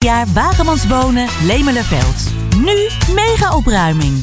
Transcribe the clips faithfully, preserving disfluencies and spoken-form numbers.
jaar Wagemans Wonen Lemelerveld. Nu mega opruiming.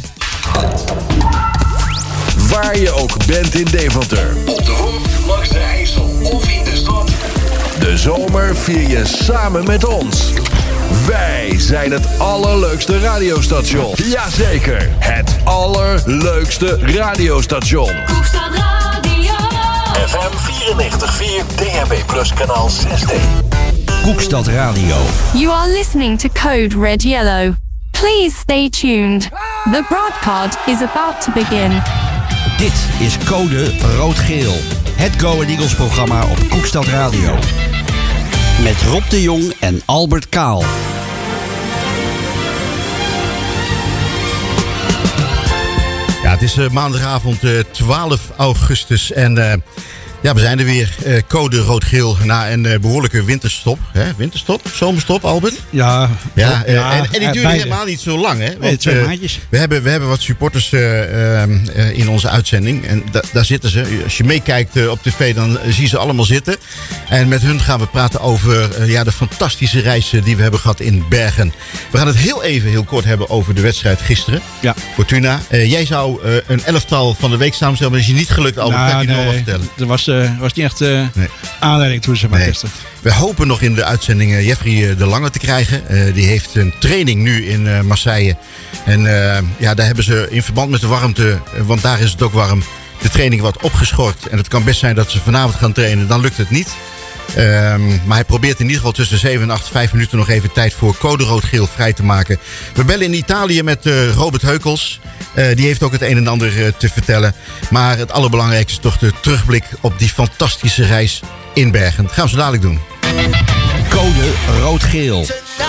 Waar je ook bent in Deventer. Op de Hoofd, langs de IJssel of in de stad. De zomer vier je samen met ons. Wij zijn het allerleukste radiostation. Jazeker, het allerleukste radiostation. Koekstad Radio. F M vierennegentig komma vier, D H B Plus kanaal zes D. Koekstad Radio. You are listening to Code Red Yellow. Please stay tuned. The broadcast is about to begin. Dit is Code Rood-Geel. Het Go Ahead Eagles programma op Koekstad Radio. Met Rob de Jong en Albert Kaal. Ja, het is uh, maandagavond uh, twaalf augustus en uh, ja, we zijn er weer. Uh, Code Rood-Geel na een uh, behoorlijke winterstop. Hè? Winterstop? Zomerstop, Albert? Ja. Ja, uh, ja en, en die duurde beide. helemaal niet zo lang. Hè? Want, Nee, twee uh, maandjes. we, hebben, we hebben wat supporters uh, uh, uh, in onze uitzending. En da- daar zitten ze. Als je meekijkt uh, op tv, dan uh, zie je ze allemaal zitten. En met hun gaan we praten over uh, ja, de fantastische reis uh, die we hebben gehad in Bergen. We gaan het heel even, heel kort hebben over de wedstrijd gisteren. Ja. Fortuna. Uh, jij zou uh, een elftal van de week samenstellen, maar dat is je niet gelukt. Albert, Nou, kan je nog nee, wel vertellen? Er was, uh, was niet echt uh, Nee. aanleiding toe, zeg maar, Nee. gisteren. We hopen nog in de uitzending uh, Jeffrey uh, de Lange te krijgen. Uh, die heeft een training nu in uh, Marseille. En uh, ja, daar hebben ze in verband met de warmte, uh, want daar is het ook warm, de training wat opgeschort. En het kan best zijn dat ze vanavond gaan trainen, dan lukt het niet. Um, maar hij probeert in ieder geval tussen zeven en acht, vijf minuten nog even tijd voor Code Rood-Geel vrij te maken. We bellen in Italië met uh, Robert Heukels. Uh, die heeft ook het een en ander uh, te vertellen. Maar het allerbelangrijkste is toch de terugblik op die fantastische reis in Bergen. Dat gaan we zo dadelijk doen. Code Rood-Geel.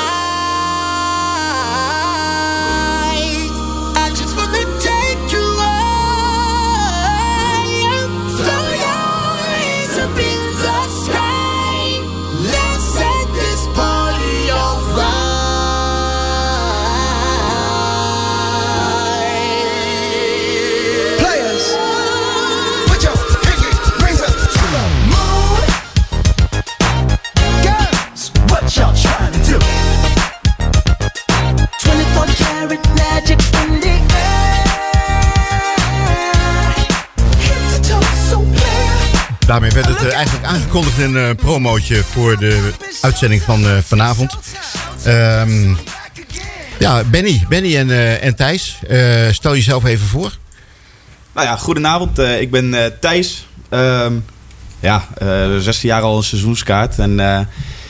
Daarmee werd het uh, eigenlijk aangekondigd in een uh, promootje voor de uitzending van uh, vanavond. Um, ja, Benny, Benny en, uh, en Thijs, uh, stel jezelf even voor. Nou ja, goedenavond. Uh, ik ben uh, Thijs. Um, ja, uh, zestien jaar al een seizoenskaart. En uh,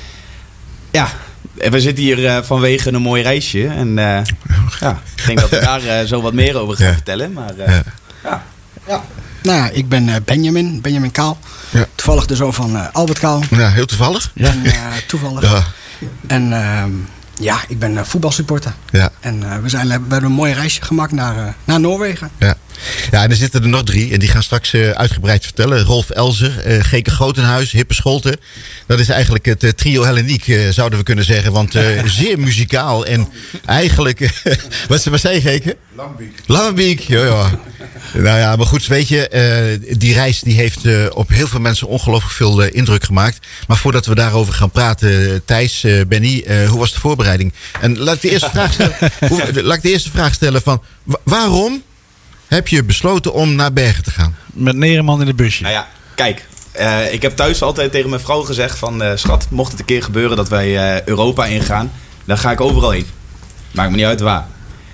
ja, we zitten hier uh, vanwege een mooi reisje. En uh, ja, ik denk dat ik daar uh, zo wat meer over ga Ja. vertellen. Maar uh, Ja. ja. Ja. Nou ja, ik ben uh, Benjamin, Benjamin Kaal. Ja. Toevallig de zoon van uh, Albert Kaal. Ja, heel toevallig. En, uh, toevallig. Ja. En uh, ja, ik ben uh, voetbalsupporter. Ja. En uh, we, zijn, we hebben een mooi reisje gemaakt naar, uh, naar Noorwegen. Ja. Ja, en er zitten er nog drie. En die gaan straks uh, uitgebreid vertellen. Rolf Elzer, uh, Geke Grotenhuis, Hippe Scholten. Dat is eigenlijk het uh, trio Helleniek, uh, zouden we kunnen zeggen. Want uh, zeer muzikaal. En eigenlijk... Uh, wat, wat zei je, Geke? Lambeek. Lambeek, ja, ja. Nou ja, maar goed, weet je, uh, die reis die heeft uh, op heel veel mensen ongelooflijk veel uh, indruk gemaakt. Maar voordat we daarover gaan praten, Thijs, uh, Benny, uh, hoe was de voorbereiding? En laat ik de eerste vraag stellen, hoe, laat ik de eerste vraag stellen van, wa- waarom heb je besloten om naar Bergen te gaan? Met negen man in het busje. Nou ja, kijk. Uh, ik heb thuis altijd tegen mijn vrouw gezegd van... Uh, schat, mocht het een keer gebeuren dat wij uh, Europa ingaan... dan ga ik overal heen. Maakt me niet uit waar.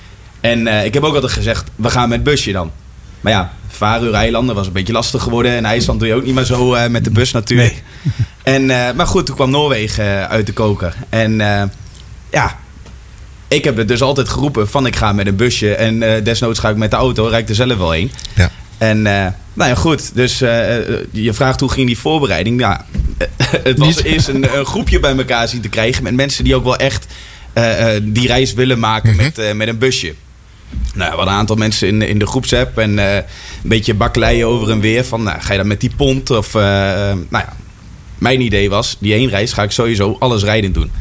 En uh, ik heb ook altijd gezegd, we gaan met busje dan. Maar ja, Faroe-eilanden was een beetje lastig geworden. En IJsland doe je ook niet meer zo uh, met de bus natuurlijk. Nee. En, uh, maar goed, toen kwam Noorwegen uh, uit de koker. En uh, ja, ik heb het dus altijd geroepen van ik ga met een busje. En uh, desnoods ga ik met de auto, rijd ik er zelf wel heen. Ja. En uh, nou ja, goed. Dus uh, je vraagt hoe ging die voorbereiding? Ja, het was eerst een, een groepje bij elkaar zien te krijgen. Met mensen die ook wel echt uh, uh, die reis willen maken mm-hmm. met, uh, met een busje. Nou, we hadden een aantal mensen in, in de groepsapp. En uh, een beetje bakkeleien over en weer. Van nou, ga je dan met die pont? Of uh, nou ja, mijn idee was, die heenreis ga ik sowieso alles rijdend doen.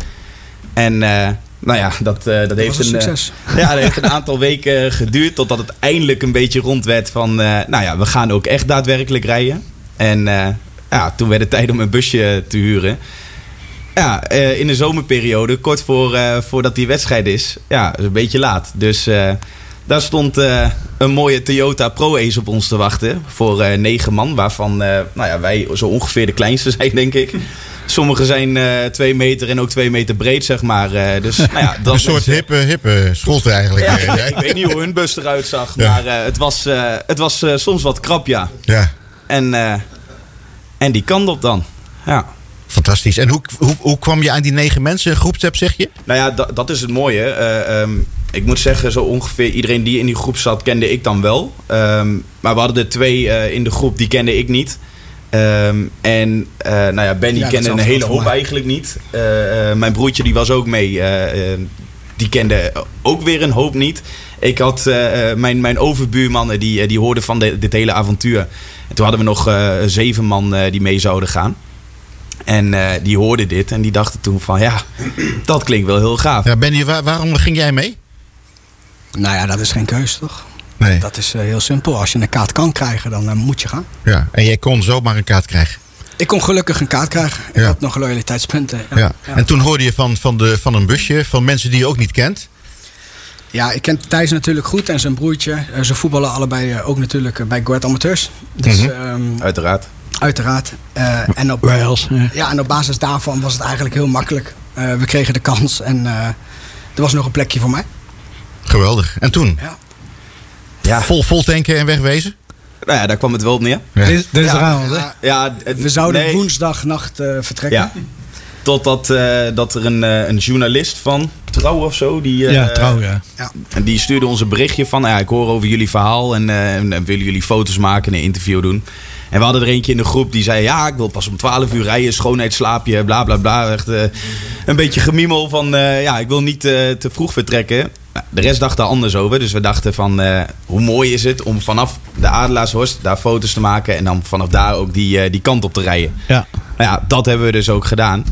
En uh, nou ja, dat, uh, dat, heeft een, een, succes. Uh, ja, dat heeft een aantal weken geduurd. Totdat het eindelijk een beetje rond werd van... Uh, nou ja, we gaan ook echt daadwerkelijk rijden. En uh, ja, toen werd het tijd om een busje te huren. ja, uh, in de zomerperiode, kort voor, uh, voordat die wedstrijd is, ja, is een beetje laat. Dus uh, daar stond uh, een mooie Toyota Pro-Ace op ons te wachten voor uh, negen man, waarvan uh, nou ja, wij zo ongeveer de kleinste zijn, denk ik. Sommigen zijn uh, twee meter en ook twee meter breed, zeg maar. Uh, dus, nou ja, dat een soort hippe, hippe scholte eigenlijk. Ja, ja. Ik weet niet hoe hun bus eruit zag, Ja. maar uh, het was, uh, het was uh, soms wat krap, ja. Ja. En, uh, en die kant op dan, ja. Fantastisch. En hoe, hoe, hoe kwam je aan die negen mensen groepsapp, zeg je? Nou ja, dat, dat is het mooie. Uh, um, ik moet zeggen, zo ongeveer iedereen die in die groep zat, kende ik dan wel. Um, maar we hadden er twee uh, in de groep, die kende ik niet. Um, en uh, nou ja, Benny Ja, kende dat een is hele voor hoop mij. eigenlijk niet. Uh, uh, mijn broertje die was ook mee. Uh, uh, die kende ook weer een hoop niet. Ik had uh, mijn, mijn overbuurmannen, die, die hoorden van de, dit hele avontuur. En toen hadden we nog uh, zeven man uh, die mee zouden gaan. En uh, die hoorden dit en die dachten toen van ja, dat klinkt wel heel gaaf. Ja, Benny, waar, waarom ging jij mee? Nou ja, dat is geen keus, toch? Nee. Dat is uh, heel simpel. Als je een kaart kan krijgen, dan uh, moet je gaan. Ja. En jij kon zomaar een kaart krijgen. Ik kon gelukkig een kaart krijgen. Ik Ja. had nog loyaliteitspunten. Ja. Ja. Ja. En toen hoorde je van, van, de, van een busje, van mensen die je ook niet kent. Ja, ik ken Thijs natuurlijk goed en zijn broertje. Uh, ze voetballen allebei uh, ook natuurlijk uh, bij Go Ahead Amateurs. Dus Mhm. um, Uiteraard. uiteraard. Uh, en, op, Wales. Ja. ja, en op basis daarvan was het eigenlijk heel makkelijk. Uh, we kregen de kans en uh, er was nog een plekje voor mij. Geweldig. En toen? Ja. Ja. Vol, vol tanken en wegwezen? Nou ja, daar kwam het wel op neer. Ja. Dit, dit is Ja, de avond, hè? ja, Ja, het- we zouden nee. woensdagnacht uh, vertrekken. Ja. Totdat uh, dat er een, uh, een journalist van Trouw of zo, die, uh, Ja, trouw, ja. en die stuurde ons een berichtje van, ja, ik hoor over jullie verhaal en, uh, en, en willen jullie foto's maken en een interview doen. En we hadden er eentje in de groep die zei, ja, ik wil pas om twaalf uur rijden, schoonheidsslaapje, bla bla bla. Echt uh, een beetje gemiemel van, uh, ja, ik wil niet uh, te vroeg vertrekken. Nou, de rest dacht daar anders over, dus we dachten van, uh, hoe mooi is het om vanaf de Adelaarshorst daar foto's te maken en dan vanaf daar ook die, uh, die kant op te rijden. Ja. Nou ja, dat hebben we dus ook gedaan.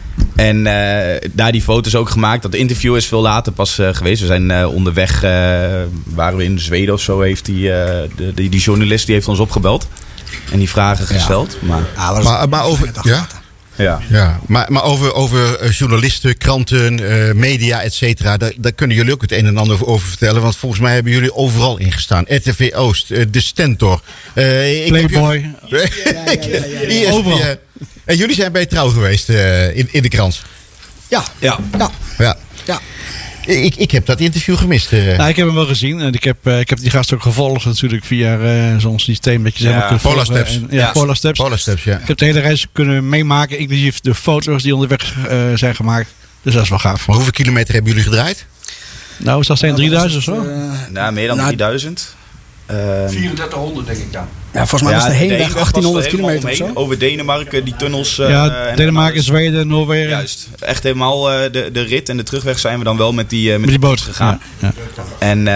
En uh, daar die foto's ook gemaakt. Dat interview is veel later pas uh, geweest. We zijn uh, onderweg, uh, waren we in Zweden of zo, heeft die, uh, de, die, die journalist die heeft ons opgebeld. En die vragen gesteld. Maar, Ja, was Maar, maar over, ja? ja. Ja, maar, maar over, over eh, journalisten, kranten, eh, media, et cetera, daar, daar kunnen jullie ook het een en ander over- over vertellen. Want volgens mij hebben jullie overal ingestaan. R T V Oost, eh, De Stentor. eh, ik heb Playboy. jullie- E S P N. Overal. En jullie zijn bij Trouw geweest eh, in, in de krant. Ja, Ja. ja, Ja. ja. Ik, ik heb dat interview gemist. eh. Nou, ik heb hem wel gezien. En ik heb, eh, ik heb die gast ook gevolgd natuurlijk via uh, zo'n systeem dat je ze Ja, helemaal kunt Polar volgen. Steps. En- Ja, Ja. Polar Steps. Polar Steps, ja. Ik heb de hele reis kunnen meemaken, inclusief de foto's die onderweg uh, zijn gemaakt. Dus dat is wel gaaf. Maar hoeveel kilometer hebben jullie gedraaid? Nou, is dat zijn drieduizend of zo? Uh, Nou, meer dan Nou, drieduizend. Ehm, vierentachtighonderd denk ik dan. ja, volgens mij was de de heenweg heenweg was er achttienhonderd helemaal kilometer of zo. omheen. Over Denemarken, die tunnels. uh, ja, en Denemarken, alles. Zweden, Noorwegen. Juist. Echt helemaal uh, de, de rit en de terugweg zijn we dan wel met die, uh, met Met die boot gegaan. Ja, ja. En uh,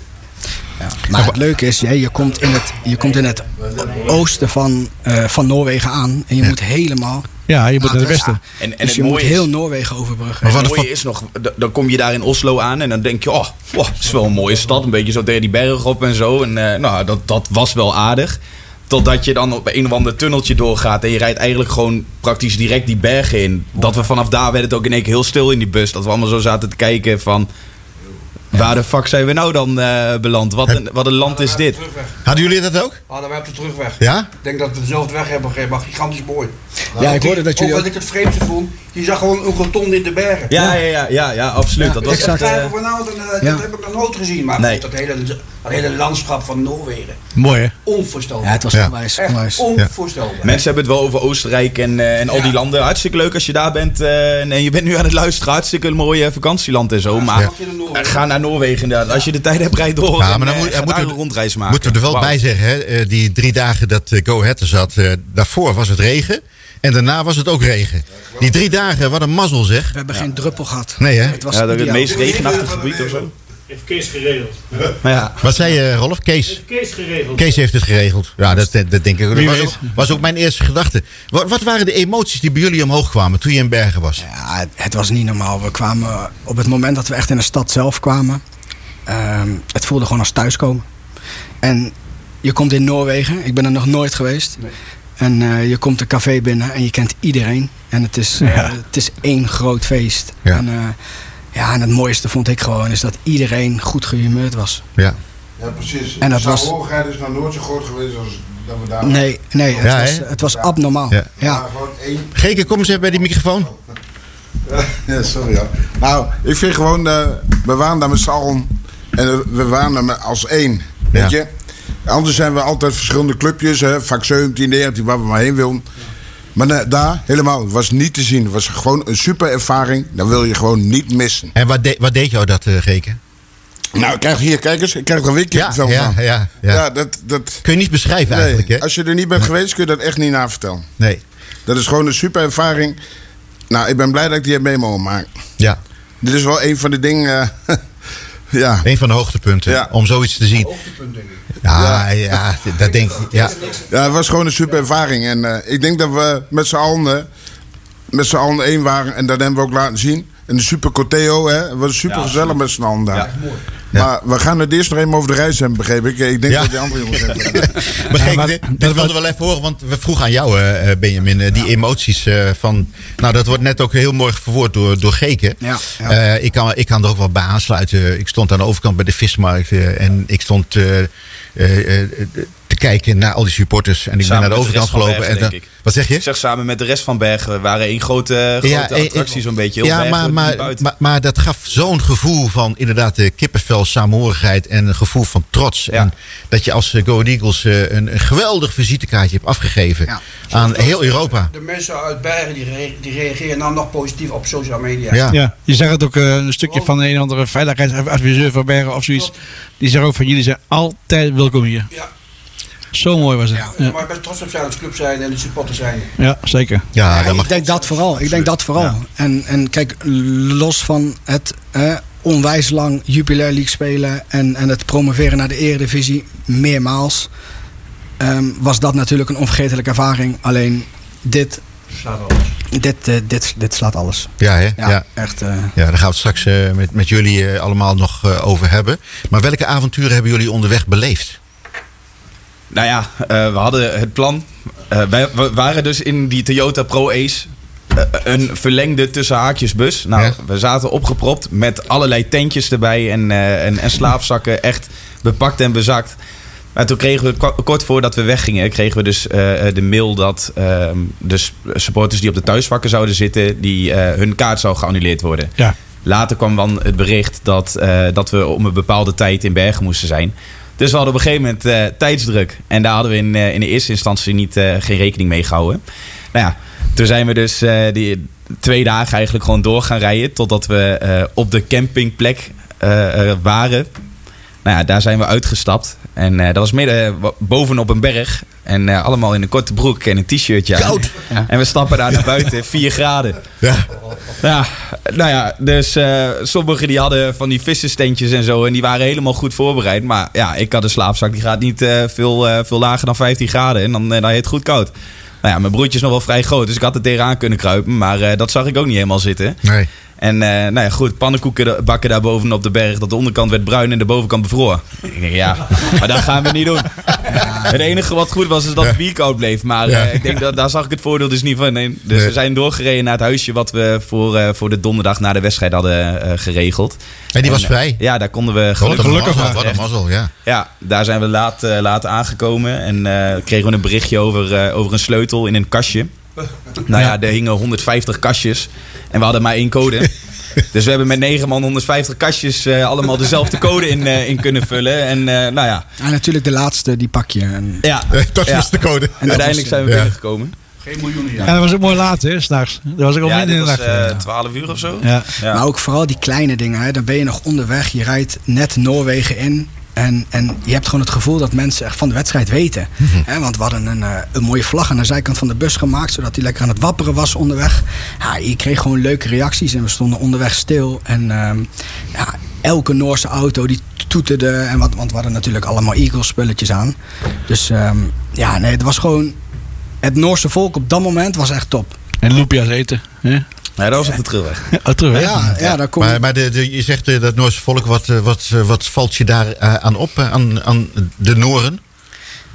Maar het leuke is, je, je, komt in het, je komt in het oosten van, uh, van Noorwegen aan. En je moet helemaal... Ja, je moet naar de adres- westen. En, en dus het je moet mooie heel is, Noorwegen overbruggen. Maar het wat mooie een is nog, d- dan kom je daar in Oslo aan en dan denk je, oh, wow, het is wel een mooie stad. Een beetje zo tegen die bergen op en zo. En uh, nou, dat, dat was wel aardig. Totdat je dan op een of ander tunneltje doorgaat en je rijdt eigenlijk gewoon praktisch direct die bergen in. Dat we vanaf daar werd het ook in één keer heel stil in die bus. Dat we allemaal zo zaten te kijken van, waar de fuck zijn we nou dan uh, beland? Wat een, wat een land is dit? Hadden jullie dat ook? Hadden wij op de terugweg. Ja? Ik denk dat we dezelfde weg hebben gegeven, maar gigantisch mooi. Ja, ik hoorde dat jullie Ook ook... wat ik het vreemdste vond, je zag gewoon een rotonde in de bergen. Ja, ja, ja, ja, ja absoluut. Ja, dat was exact. echt, Dat, uh, vanavond, uh, Ja. dat heb ik nog nooit gezien, maar Nee. dat, hele, dat hele landschap van Noorwegen, Mooi hè? onvoorstelbaar. Ja, het was Ja. onwijs. Echt onwijs. onvoorstelbaar. Mensen hebben het wel over Oostenrijk en, uh, en al Ja. die landen. Hartstikke leuk als je daar bent uh, en, en je bent nu aan het luisteren. Hartstikke een mooie vakantieland en zo. Maar Ja. uh, ga naar Noorwegen inderdaad. Als je de tijd hebt, rijd door. Ja, en, maar dan uh, moet- ga moeten daar we- een rondreis maken. Moeten we er wel Wauw. bij zeggen, hè? eh, die drie dagen dat eh, Go Ahead er zat, eh, daarvoor was het regen. En daarna was het ook regen. Die drie dagen, wat een mazzel zeg. We hebben geen druppel gehad. Nee hè? Het was Ja, dat is het ideaal. meest regenachtige gebied of zo. Heeft Kees geregeld. Maar ja, Wat zei je Rolf? Kees? Heeft Kees geregeld. Kees heeft het geregeld. Ja, dat, dat denk ik. Dat Wie was weet. ook, was ook mijn eerste gedachte. Wat, wat waren de emoties die bij jullie omhoog kwamen toen je in Bergen was? Ja, het, het was niet normaal. We kwamen op het moment dat we echt in de stad zelf kwamen. ehm, het voelde gewoon als thuiskomen. En je komt in Noorwegen. Ik ben er nog nooit geweest. En uh, je komt een café binnen en je kent iedereen. En het is, uh, ja. het is één groot feest. Ja. En, uh, ja, en het mooiste vond ik gewoon is dat iedereen goed gehumeurd was. Ja, ja precies. En dat de was... saamhorigheid is nog nooit zo groot geweest als dat we daar... Nee, nee het, ja, was, het was abnormaal. Ja. Ja. Ja, gewoon één... Geke, kom eens even bij die microfoon. Ja, sorry. Ja. Nou, ik vind gewoon, uh, we waren daar met z'n allen en uh, we waren daar met, als één, weet Ja. je. Anders zijn we altijd verschillende clubjes, hè, vak zeventien, negentien, waar we maar heen willen. Maar uh, daar, helemaal, het was niet te zien. Het was gewoon een super ervaring, dat wil je gewoon niet missen. En wat, de, wat deed jou dat, uh, Geke? Nou, ik krijg hier, kijk eens, ik krijg er een weekje Ja, van. ja, ja, ja. ja dat, dat... Kun je niet beschrijven nee, eigenlijk, hè? Als je er niet bent geweest, kun je dat echt niet navertellen. Nee. Dat is gewoon een super ervaring. Nou, ik ben blij dat ik die heb mee mogen maken. Ja. Dit is wel een van de dingen... Uh, ja. Een van de hoogtepunten, Ja. om zoiets te zien. Hoogtepunt, denk ik. Ja, ja, dat denk ik. Ja. Ja, het was gewoon een super ervaring. En uh, ik denk dat we met z'n allen, uh, met z'n allen één waren. En dat hebben we ook laten zien. En de super corteo, hè. Het was super ja, gezellig met z'n allen daar. Ja, mooi. Ja. Maar we gaan het eerst nog even over de reis hebben, begreep ik. Ik denk ja. dat die andere jongens hebben. Maar Geke, ja, dit, dit wilden we wel even horen, want we vroegen aan jou, uh, Benjamin, uh, die ja. emoties uh, van... Nou, dat wordt net ook heel mooi verwoord door, door Geke. Ja, ja. Uh, ik, kan, ik kan er ook wel bij aansluiten. Ik stond aan de overkant bij de vismarkt uh, en ik stond... Uh, uh, uh, te kijken naar al die supporters. En ik samen ben naar de overkant gelopen. Bergen, en dan, wat zeg je? Ik zeg samen met de rest van Bergen. We waren één grote, grote ja, attractie zo'n beetje. Heel ja, maar, maar, maar, maar dat gaf zo'n gevoel van inderdaad de kippenvel, saamhorigheid en een gevoel van trots. Ja. En dat je als Go Eagles uh, een, een geweldig visitekaartje hebt afgegeven ja. aan heel Europa. De mensen uit Bergen die, re die reageren dan nog positief op social media. Ja, ja je zag het ook uh, een stukje oh. van een of andere veiligheidsadviseur van Bergen of zoiets. Die zegt ook van jullie zijn altijd welkom hier. Ja. Zo mooi was het. Ja, ja. Maar best trots op zijn als club zijn en de supporters zijn. Ja, zeker. Ja, ja, ik denk dat vooral. Ik denk dat vooral. Ja. En, en kijk, los van het eh, onwijs lang Jupiler League spelen en, en het promoveren naar de Eredivisie meermaals, um, was dat natuurlijk een onvergetelijke ervaring. Alleen dit... Slaat alles. Dit, uh, dit, dit slaat alles. Ja, hè? Ja, ja. echt. Uh... Ja, daar gaan we het straks uh, met, met jullie uh, allemaal nog uh, over hebben. Maar welke avonturen hebben jullie onderweg beleefd? Nou ja, uh, we hadden het plan. Uh, wij we waren dus in die Toyota Pro Ace. Uh, een verlengde tussen haakjes bus. Nou, ja. We zaten opgepropt met allerlei tentjes erbij en, uh, en, en slaapzakken. Echt bepakt en bezakt. Maar toen kregen we, kort voordat we weggingen, kregen we dus uh, de mail dat uh, de supporters die op de thuisvakken zouden zitten, die uh, hun kaart zou geannuleerd worden. Ja. Later kwam dan het bericht dat, uh, dat we om een bepaalde tijd in Bergen moesten zijn. Dus we hadden op een gegeven moment uh, tijdsdruk. En daar hadden we in, uh, in de eerste instantie niet, uh, geen rekening mee gehouden. Nou ja, toen zijn we dus uh, die twee dagen eigenlijk gewoon door gaan rijden. Totdat we uh, op de campingplek uh, uh, waren. Nou ja, daar zijn we uitgestapt. En uh, dat was midden uh, bovenop een berg. En uh, allemaal in een korte broek en een t-shirtje aan. Koud. Ja. En we stappen daar naar buiten, vier graden. Ja. Ja, nou ja, dus uh, sommigen die hadden van die vissensteentjes en zo. En die waren helemaal goed voorbereid. Maar ja, ik had een slaapzak, die gaat niet uh, veel, uh, veel lager dan vijftien graden. En dan, uh, dan heet het goed koud. Nou ja, mijn broertje is nog wel vrij groot, dus ik had er tegenaan kunnen kruipen. Maar uh, dat zag ik ook niet helemaal zitten. Nee. En uh, nou ja, goed, pannenkoeken bakken daar boven op de berg. Dat de onderkant werd bruin en de bovenkant bevroren. Ik denk, ja, maar dat gaan we niet doen. Het enige wat goed was, is dat het bier koud bleef. Maar uh, ja. ik denk, dat, daar zag ik het voordeel dus niet van. Nee. Dus nee. we zijn doorgereden naar het huisje wat we voor, uh, voor de donderdag na de wedstrijd hadden uh, geregeld. En die was en, vrij? Ja, daar konden we gelukkig... Gelukkig wat, wat een mazzel, ja. Ja, daar zijn we laat, uh, laat aangekomen. En uh, kregen we een berichtje over, uh, over een sleutel in een kastje. Nou ja, er hingen honderdvijftig kastjes. En we hadden maar één code. Dus we hebben met negen man honderdvijftig kastjes uh, allemaal dezelfde code in, uh, in kunnen vullen. En uh, nou ja. En natuurlijk de laatste, die pak je. En... Ja, dat ja. was de code. En uiteindelijk zijn we ja. binnengekomen. Geen miljoenen, ja. En dat was ook mooi laat, hè, s'nachts. Dat was ook al ja, midden in de nacht. Ja, twaalf uur of zo. Ja. Ja. Maar ook vooral die kleine dingen. Hè. Dan ben je nog onderweg. Je rijdt net Noorwegen in. En, en je hebt gewoon het gevoel dat mensen echt van de wedstrijd weten. Mm-hmm. He, want we hadden een, uh, een mooie vlag aan de zijkant van de bus gemaakt, zodat die lekker aan het wapperen was onderweg. Ja, je kreeg gewoon leuke reacties en we stonden onderweg stil. En um, ja, elke Noorse auto die toeterde. En wat, want we hadden natuurlijk allemaal Eagles spulletjes aan. Dus um, ja, nee, het was gewoon... Het Noorse volk op dat moment was echt top. En loepia's eten, hè? Ja, dat was op de terugweg. Oh, terugweg? Ja, ja, daar kom maar maar de, de, je zegt uh, dat Noorse volk, wat, wat, wat valt je daar uh, aan op, uh, aan, aan de Nooren?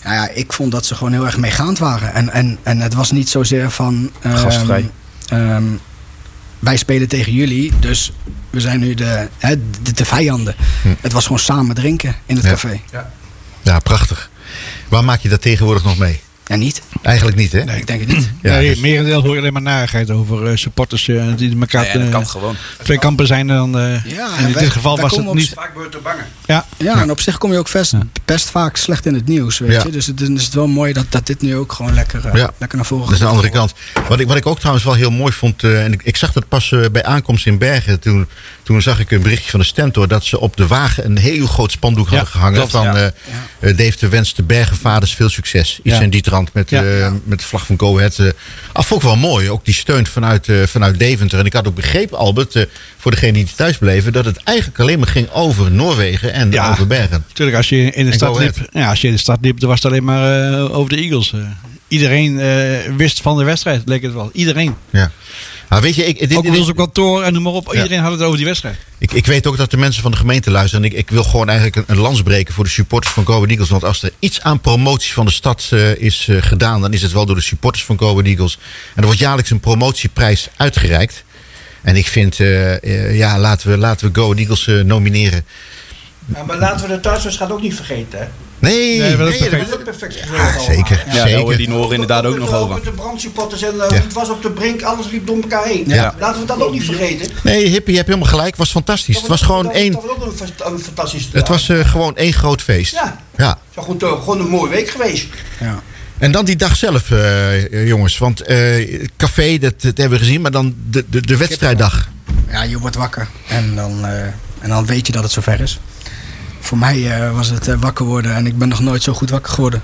Nou ja, ik vond dat ze gewoon heel erg meegaand waren. En, en, en het was niet zozeer van... Um, Gastvrij. Um, wij spelen tegen jullie, dus we zijn nu de, hè, de, de vijanden. Hm. Het was gewoon samen drinken in het ja. café. Ja. ja, prachtig. Waar maak je dat tegenwoordig nog mee? Ja, niet. Eigenlijk niet, hè? Nee, ik denk het niet. Ja, nee, dus... Merendeel hoor je alleen maar narigheid over uh, supporters uh, die elkaar... Ja, ja, dat kan gewoon. Twee kampen zijn en dan... Uh, ja, en in wij, dit geval was het niet... Vaak wordt te bangen. Ja. Ja, en op zich kom je ook best, best vaak slecht in het nieuws, weet ja. je. Dus het is het wel mooi dat, dat dit nu ook gewoon lekker, uh, ja. lekker naar voren gaat. Dat is de andere kant. Wat ik, wat ik ook trouwens wel heel mooi vond, uh, en ik, ik zag dat pas uh, bij aankomst in Bergen. Toen, toen zag ik een berichtje van de Stentor dat ze op de wagen een heel groot spandoek hadden ja, gehangen. Klopt, van ja. uh, uh, Dave de Wens, de Bergenvaders, veel succes. Iets ja. in die trant met, ja. uh, met de vlag van Go Ahead. Uh, ah, vond ik wel mooi. Ook die steun vanuit, uh, vanuit Deventer. En ik had ook begrepen, Albert, uh, voor degenen die thuis bleven, dat het eigenlijk alleen maar ging over Noorwegen en ja, over Bergen. Natuurlijk, als je in de stad liep, ja, als je in de stad liep, dan was het alleen maar uh, over de Eagles. Uh, iedereen uh, wist van de wedstrijd, leek het wel. Iedereen. Ja. Nou, weet je, ik, dit, ook dit, op ons kantoor en noem maar op. Iedereen ja. had het over die wedstrijd. Ik, ik weet ook dat de mensen van de gemeente luisteren. En ik, ik wil gewoon eigenlijk een, een lans breken voor de supporters van Go Ahead Eagles. Want als er iets aan promotie van de stad uh, is uh, gedaan, dan is het wel door de supporters van Go Ahead Eagles. En er wordt jaarlijks een promotieprijs uitgereikt. En ik vind, uh, uh, ja, laten we, laten we Go Ahead Eagles uh, nomineren. Ja, maar laten we de thuiswedstrijd ook niet vergeten, hè? Nee, nee, dat is nee, perfect. Dat is perfect. Ja, zeker. Ja, zeker. daar hoor je die Noren inderdaad ook, ook nog over. Met de brandsupporters en uh, ja. het was op de brink, alles liep door elkaar heen. Ja. Laten we dat ook niet vergeten. Nee, Hippie, je hebt helemaal gelijk. Het was fantastisch. Dat het was dat gewoon dat één... Dat was ook een, een fantastisch... Het was uh, gewoon één groot feest. Ja. ja. Het was goed, uh, gewoon een mooie week geweest. Ja. En dan die dag zelf, uh, jongens. Want uh, café, dat, dat hebben we gezien. Maar dan de, de, de wedstrijddag. Ja, je wordt wakker. En dan, uh, en dan weet je dat het zover is. Voor mij uh, was het uh, wakker worden. En ik ben nog nooit zo goed wakker geworden.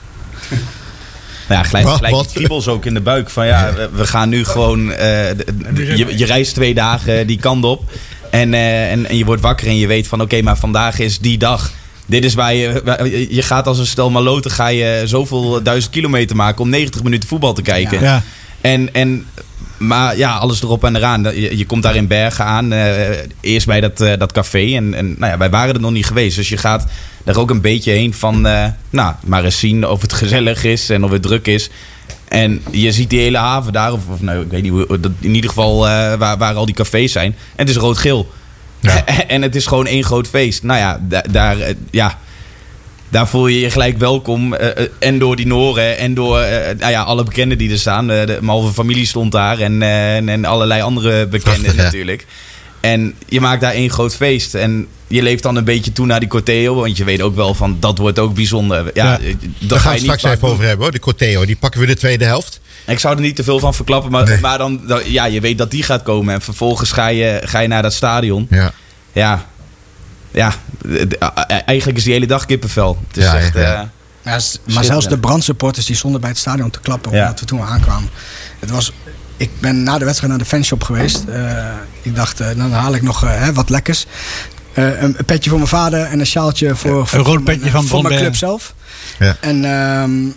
Ja, gelijk, gelijk die kriebels ook in de buik. Van ja, we, we gaan nu gewoon... Uh, de, de, je, je reist twee dagen die kant op. En, uh, en, en je wordt wakker en je weet van... Oké, okay, maar vandaag is die dag. Dit is waar je... Je gaat als een stel maloten... Ga je zoveel duizend kilometer maken... Om negentig minuten voetbal te kijken. Ja. Ja. En... en maar ja, alles erop en eraan. Je, je komt daar in Bergen aan. Uh, eerst bij dat, uh, dat café. En, en nou ja, wij waren er nog niet geweest. Dus je gaat er ook een beetje heen van... Uh, nou, maar eens zien of het gezellig is en of het druk is. En je ziet die hele haven daar. Of, of nou, ik weet niet hoe... In ieder geval uh, waar, waar al die cafés zijn. En het is rood-geel. Ja. En het is gewoon één groot feest. Nou ja, da, daar... Uh, ja... Daar voel je je gelijk welkom. Uh, en door die Noren en door uh, nou ja, alle bekenden die er staan. Uh, de, mijn halve familie stond daar. En, uh, en, en allerlei andere bekenden Prachtig, natuurlijk. Ja. En je maakt daar één groot feest. En je leeft dan een beetje toe naar die corteo. Want je weet ook wel van dat wordt ook bijzonder. Ja, ja. Daar gaan we straks even over hebben hoor. De corteo. Die pakken we de tweede helft. Ik zou er niet te veel van verklappen. Maar, nee. maar dan, dan, ja, je weet dat die gaat komen. En vervolgens ga je, ga je naar dat stadion. Ja. Ja. Ja, eigenlijk is die hele dag kippenvel. Het is ja, echt, ja. Uh, ja, maar zelfs de brandsupporters die stonden bij het stadion te klappen. Ja. Omdat we toen we aankwamen. Het was, ik ben na de wedstrijd naar de fanshop geweest. Uh, ik dacht, uh, dan haal ik nog uh, wat lekkers. Uh, een, een petje voor mijn vader en een sjaaltje voor, ja, voor, een rood petje van, voor mijn club zelf. Ja. En um,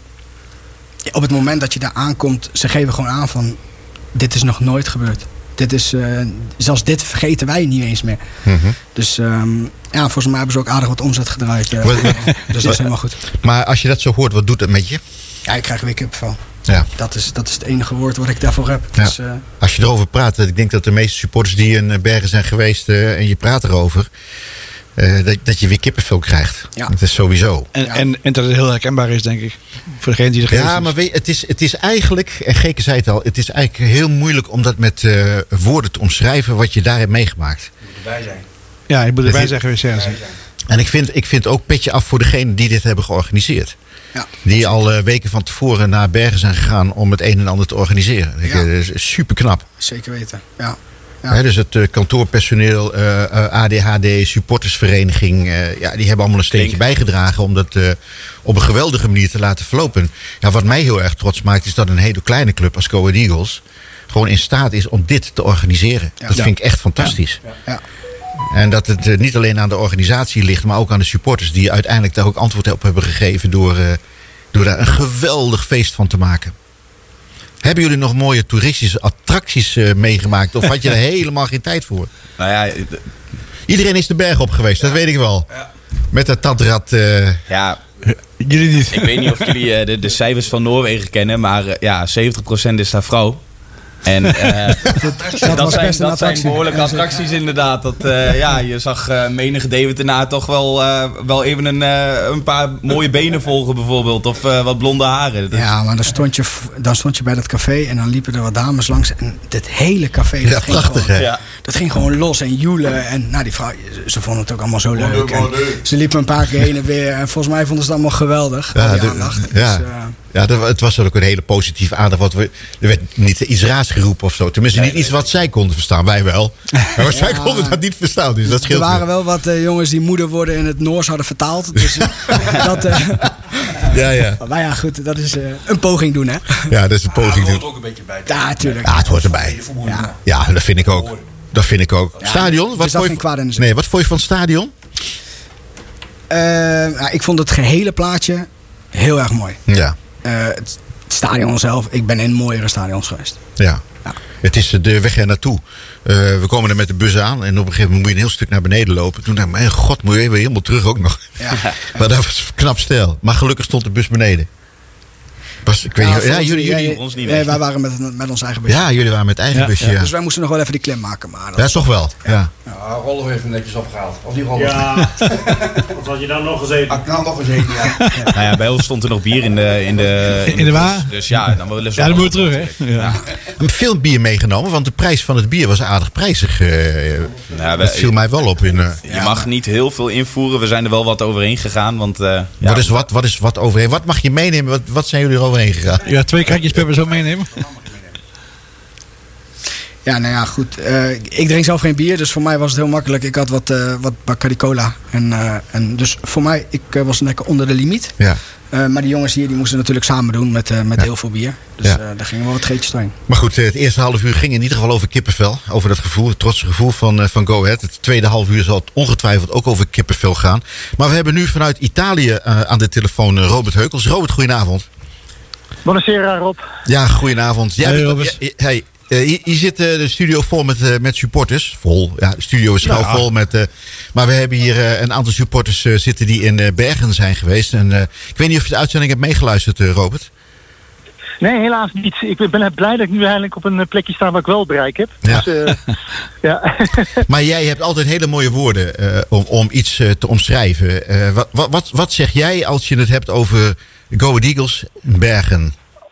op het moment dat je daar aankomt, ze geven gewoon aan van... Dit is nog nooit gebeurd. Dit is, uh, zelfs dit vergeten wij niet eens meer. Mm-hmm. Dus um, ja, volgens mij hebben ze ook aardig wat omzet gedraaid. Uh, dus dat is helemaal goed. Maar als je dat zo hoort, wat doet dat met je? Ja, ik krijg weer kippenvel. Ja. Dat, is, dat is het enige woord wat ik daarvoor heb. Ja. Dus, uh, als je erover praat, ik denk dat de meeste supporters die in Bergen zijn geweest uh, en je praat erover, uh, dat, dat je weer kippenvel krijgt. Ja. Dat is sowieso. En, ja. en, en dat het heel herkenbaar is, denk ik. Voor degene die er geweest Ja, is. maar weet, het, is, het is eigenlijk, en Geke zei het al, het is eigenlijk heel moeilijk om dat met uh, woorden te omschrijven wat je daar hebt meegemaakt. Je moet erbij zijn. Ja, ik moet erbij is, zeggen, weer zeggen. En ik vind, ik vind ook petje af voor degenen die dit hebben georganiseerd. Ja. Die al uh, weken van tevoren naar Bergen zijn gegaan om het een en ander te organiseren. Ja. Dat is super knap. Zeker weten, ja. Ja. He, dus het uh, kantoorpersoneel, uh, uh, A D H D, supportersvereniging, uh, ja, die hebben allemaal een steentje bijgedragen om dat uh, op een geweldige manier te laten verlopen. Ja, wat mij heel erg trots maakt is dat een hele kleine club als Go Ahead Eagles gewoon in staat is om dit te organiseren. Ja. Dat ja. vind ik echt fantastisch. Ja. Ja. En dat het uh, niet alleen aan de organisatie ligt, maar ook aan de supporters die uiteindelijk daar ook antwoord op hebben gegeven door, uh, door daar een geweldig feest van te maken. Hebben jullie nog mooie toeristische attracties uh, meegemaakt? Of had je er helemaal geen tijd voor? Nou ja, Iedereen is de berg op geweest, dat weet ik wel. Ja. Met dat tadrad. Uh... Ja, Jullie niet. Ik weet niet of jullie uh, de, de cijfers van Noorwegen kennen, maar uh, ja, zeventig procent is daar vrouw. En uh, dat, dat, zijn, dat zijn behoorlijke attracties inderdaad. Dat, uh, ja, je zag uh, menige Deventenaar toch wel, uh, wel even een, uh, een paar mooie benen volgen bijvoorbeeld. Of uh, wat blonde haren. Dus. Ja, maar dan stond, je, dan stond je bij dat café en dan liepen er wat dames langs. En dit hele café, ja, dat, ging prachtig, gewoon, ja. dat ging gewoon los en joelen. En nou, die vrouw, ze vonden het ook allemaal zo leuk. En ze liepen een paar keer heen en weer. En volgens mij vonden ze het allemaal geweldig. Ja, al die de, aandacht. ja. Dus, uh, ja, het was ook een hele positieve aandacht. Wat we, er werd niet iets raars geroepen of zo. Tenminste, niet iets wat zij konden verstaan. Wij wel. Maar zij ja, konden dat niet verstaan. Dus dat scheelt. Er waren wel wat uh, jongens die moeder worden in het Noors hadden vertaald. Dus dat... Uh, ja, ja. Maar ja, goed. Dat is uh, een poging doen, hè? Ja, dat is een poging doen. Het hoort ook een beetje bij. Ja, tuurlijk. Ja, het hoort erbij. Ja, ja dat vind ik ook. Dat vind ik ook. Ja, stadion? Wat vond je, nee, wat vond je van het stadion? Uh, ja, ik vond het gehele plaatje heel erg mooi. Ja. Uh, het stadion zelf, ik ben in mooiere stadions geweest. Ja. Ja. Het is de weg er naartoe. Uh, we komen er met de bus aan en op een gegeven moment moet je een heel stuk naar beneden lopen. Toen dacht ik, mijn god, moet je even helemaal terug ook nog. Ja. Maar dat was knap stijl. Maar gelukkig stond de bus beneden. Was, ik weet ja, niet, ja, jullie, jullie, jullie, ons niet nee, wij waren met, met ons eigen busje. Ja, jullie waren met eigen ja. busje. Ja. Dus wij moesten nog wel even die klim maken. Maar dat ja, toch wel. Ja. Ja. Ja, Rollo heeft hem netjes opgehaald. Of die Rollo. Ja, wat had je dan nog gezeten? Had ik nou nog gezeten, ja. ja. Nou ja, bij ons stond er nog bier in de in de, in de, in de waar. Dus, dus ja, dan willen ze ja, dan moet je terug, hè? Ja. Ja. Veel bier meegenomen, want de prijs van het bier was aardig prijzig. Uh, nou, dat viel mij wel op. In, uh, je mag niet heel veel invoeren. We zijn er wel wat overheen gegaan. Want, uh, ja, wat, is wat, wat is wat overheen? Wat mag je meenemen? Wat, wat zijn jullie er overheen gegaan? Ja, twee kratjes per persoon meenemen. Ja, nou ja, goed. Uh, ik drink zelf geen bier, dus voor mij was het heel makkelijk. Ik had wat, uh, wat Bacardi Cola. En, uh, en dus voor mij, ik uh, was lekker onder de limiet. Ja. Uh, maar die jongens hier, die moesten natuurlijk samen doen met, uh, met ja. heel veel bier. Dus ja. uh, daar gingen wel wat geetjes doorheen. Maar goed, het eerste half uur ging in ieder geval over kippenvel. Over dat gevoel, het trotse gevoel van, uh, van Go Ahead. Het tweede half uur zal het ongetwijfeld ook over kippenvel gaan. Maar we hebben nu vanuit Italië uh, aan de telefoon uh, Robert Heukels. Robert, goedenavond. Buonasera, Rob. Ja, goedenavond. Jij hey, bent, Robert. Ja, hey, uh, hier, hier zit uh, de studio vol met, uh, met supporters. Vol. Ja, de studio is gauw ja. vol met... Uh, maar we hebben hier uh, een aantal supporters uh, zitten die in uh, Bergen zijn geweest. En uh, ik weet niet of je de uitzending hebt meegeluisterd, uh, Robert. Nee, helaas niet. Ik ben blij dat ik nu eigenlijk op een plekje sta waar ik wel bereik heb. Ja. Dus, uh, ja. Maar jij hebt altijd hele mooie woorden uh, om, om iets uh, te omschrijven. Uh, wat, wat, wat zeg jij als je het hebt over Go Ahead Eagles Bergen?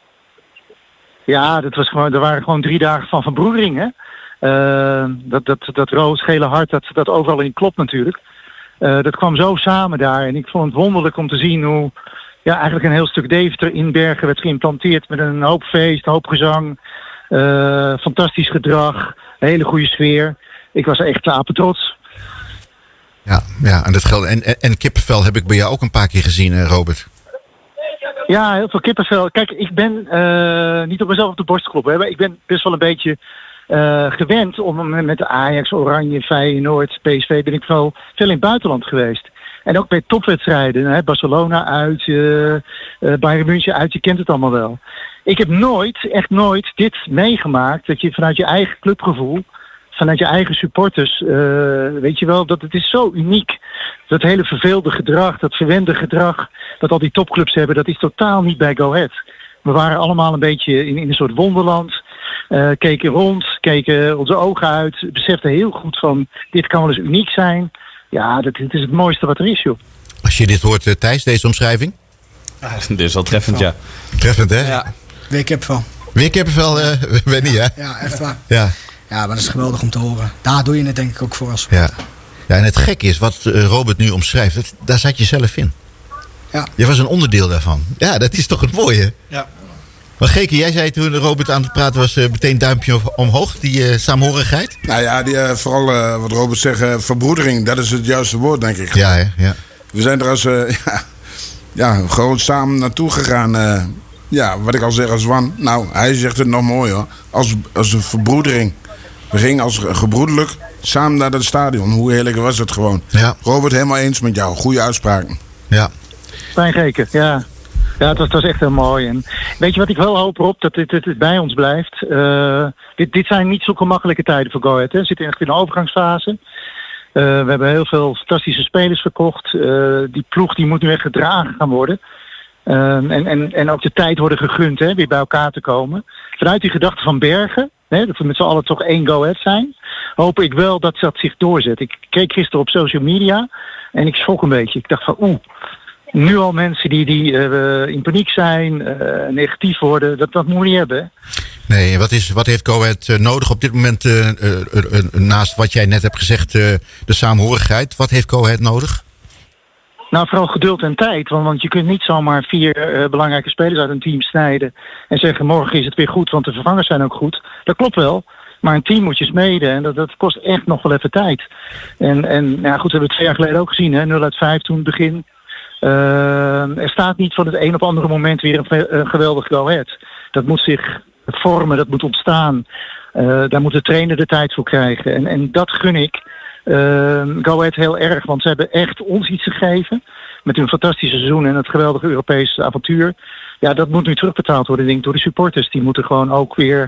Ja, dat was gewoon, er waren gewoon drie dagen van verbroedering. Hè? Uh, dat dat, dat rood-gele hart, dat, dat overal in klopt natuurlijk. Uh, dat kwam zo samen daar. En ik vond het wonderlijk om te zien hoe... Ja, eigenlijk een heel stuk Deventer in Bergen werd geïmplanteerd met een hoop feest, een hoop gezang, uh, fantastisch gedrag, een hele goede sfeer. Ik was echt apetrots. Ja, ja en, dat geldt, en, en, en kippenvel heb ik bij jou ook een paar keer gezien, uh, Robert. Ja, heel veel kippenvel. Kijk, ik ben uh, niet op mezelf op de borst kloppen, hè. Ik ben best wel een beetje uh, gewend om met de Ajax, Oranje, Feyenoord, P S V ben ik veel, veel in het buitenland geweest. En ook bij topwedstrijden, hè, Barcelona uit, uh, uh, Bayern München uit, je kent het allemaal wel. Ik heb nooit, echt nooit dit meegemaakt, dat je vanuit je eigen clubgevoel, vanuit je eigen supporters, uh, weet je wel, dat het is zo uniek. Dat hele verveelde gedrag, dat verwende gedrag, dat al die topclubs hebben, dat is totaal niet bij Go Ahead. We waren allemaal een beetje in, in een soort wonderland, uh, keken rond, keken onze ogen uit, beseften heel goed van, dit kan wel eens uniek zijn. Ja, dat, dit is het mooiste wat er is, joh. Als je dit hoort, uh, Thijs, deze omschrijving? Ja, dit is wel treffend, ja. Treffend, hè? Ja. Weer kippenvel. Weer kippenvel, uh, weet niet, hè? Ja, echt waar. Ja. Ja, maar dat is geweldig om te horen. Daar doe je het denk ik ook voor als ja. ja, en het gek is, wat uh, Robert nu omschrijft, dat, daar zat je zelf in. Ja. Je was een onderdeel daarvan. Ja, dat is toch het mooie? Ja. Maar Geke, jij zei toen Robert aan het praten was, uh, meteen duimpje omhoog, die uh, saamhorigheid. Nou ja, die, uh, vooral uh, wat Robert zegt, uh, verbroedering, dat is het juiste woord, denk ik. Ja, hè? Ja. We zijn er als, uh, ja, ja, gewoon samen naartoe gegaan. Uh, ja, wat ik al zeg als Wan, nou, hij zegt het nog mooi hoor, als, als een verbroedering. We gingen als gebroedelijk samen naar het stadion. Hoe heerlijk was het gewoon. Ja. Robert, helemaal eens met jou. Goede uitspraken. Ja. Fijn gekeken, ja. Ja, het was, het was echt heel mooi. En weet je wat ik wel hoop, Rob? Dat dit, dit, dit bij ons blijft. Uh, dit, dit zijn niet zulke makkelijke tijden voor Go Ahead. Hè. We zitten echt in een overgangsfase. Uh, we hebben heel veel fantastische spelers verkocht. Uh, die ploeg die moet nu echt gedragen gaan worden. Uh, en, en, en ook de tijd worden gegund, hè, weer bij elkaar te komen. Vanuit die gedachte van Bergen, hè, dat we met z'n allen toch één go-ahead zijn, hoop ik wel dat dat zich doorzet. Ik keek gisteren op social media en ik schrok een beetje. Ik dacht van oeh, nu al mensen die, die uh, in paniek zijn, uh, negatief worden, dat, dat moeten we niet hebben. Nee, wat, is, wat heeft Go Ahead uh, nodig op dit moment, uh, uh, uh, uh, naast wat jij net hebt gezegd, uh, de saamhorigheid? Wat heeft Go Ahead nodig? Nou, vooral geduld en tijd. Want, want je kunt niet zomaar vier uh, belangrijke spelers uit een team snijden en zeggen morgen is het weer goed, want de vervangers zijn ook goed. Dat klopt wel. Maar een team moet je smeden en dat, dat kost echt nog wel even tijd. En, en nou goed, we hebben het twee jaar geleden ook gezien, hè, nul uit vijf toen het begin. Uh, er staat niet van het een op andere moment weer een, een geweldig go-ahead. Dat moet zich vormen, dat moet ontstaan. Uh, daar moet de trainer de tijd voor krijgen. En, en dat gun ik uh, go-ahead heel erg, want ze hebben echt ons iets gegeven met hun fantastische seizoen en het geweldige Europese avontuur. Ja, dat moet nu terugbetaald worden, denk ik, door de supporters. Die moeten gewoon ook weer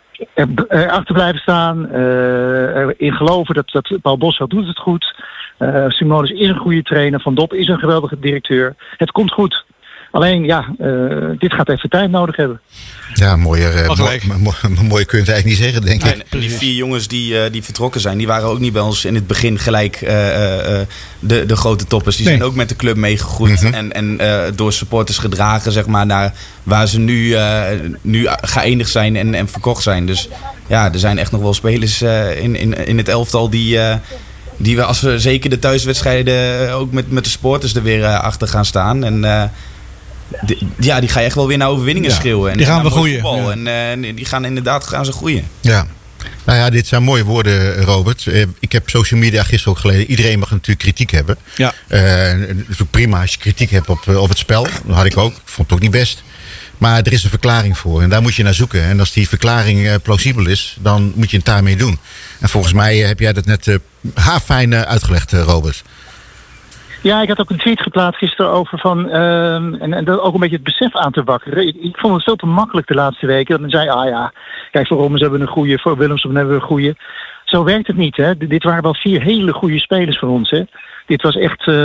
erachter blijven staan, uh, erin geloven dat, dat Paul Bosveld doet het goed. Uh, Simonis is een goede trainer, Van Dop is een geweldige directeur. Het komt goed. Alleen, ja, uh, dit gaat even tijd nodig hebben. Ja, mooier, uh, mo- mo- mo- mooier kun je het eigenlijk niet zeggen, denk ik. En die vier jongens die, uh, die vertrokken zijn, die waren ook niet bij ons in het begin gelijk uh, uh, de, de grote toppers. Die nee. zijn ook met de club meegegroeid mm-hmm. en, en uh, door supporters gedragen, zeg maar, naar waar ze nu, uh, nu geëindigd zijn en, en verkocht zijn. Dus ja, er zijn echt nog wel spelers uh, in, in, in het elftal die... Uh, Die we, als we zeker de thuiswedstrijden ook met, met de supporters er weer uh, achter gaan staan. En uh, die, ja, die ga je echt wel weer naar overwinningen ja, schreeuwen. En die gaan we groeien. Ja. En uh, die gaan inderdaad gaan ze groeien. Ja. Nou ja, dit zijn mooie woorden, Robert. Uh, ik heb social media gisteren ook gelezen. Iedereen mag natuurlijk kritiek hebben. Ja. Uh, het is ook prima als je kritiek hebt op, op het spel. Dat had ik ook. Ik vond het ook niet best. Maar er is een verklaring voor en daar moet je naar zoeken. En als die verklaring uh, plausibel is, dan moet je het daarmee doen. En volgens mij uh, heb jij dat net uh, haarfijn uh, uitgelegd, uh, Robert. Ja, ik had ook een tweet geplaatst gisteren over van... Uh, en, en dat ook een beetje het besef aan te wakkeren. Ik, ik vond het veel te makkelijk de laatste weken. Dat men zei, ah ja, kijk, voor Rommers hebben we een goeie, voor Willemsen hebben we een goeie. Zo werkt het niet, hè. Dit waren wel vier hele goede spelers voor ons, hè. Dit was echt... Uh,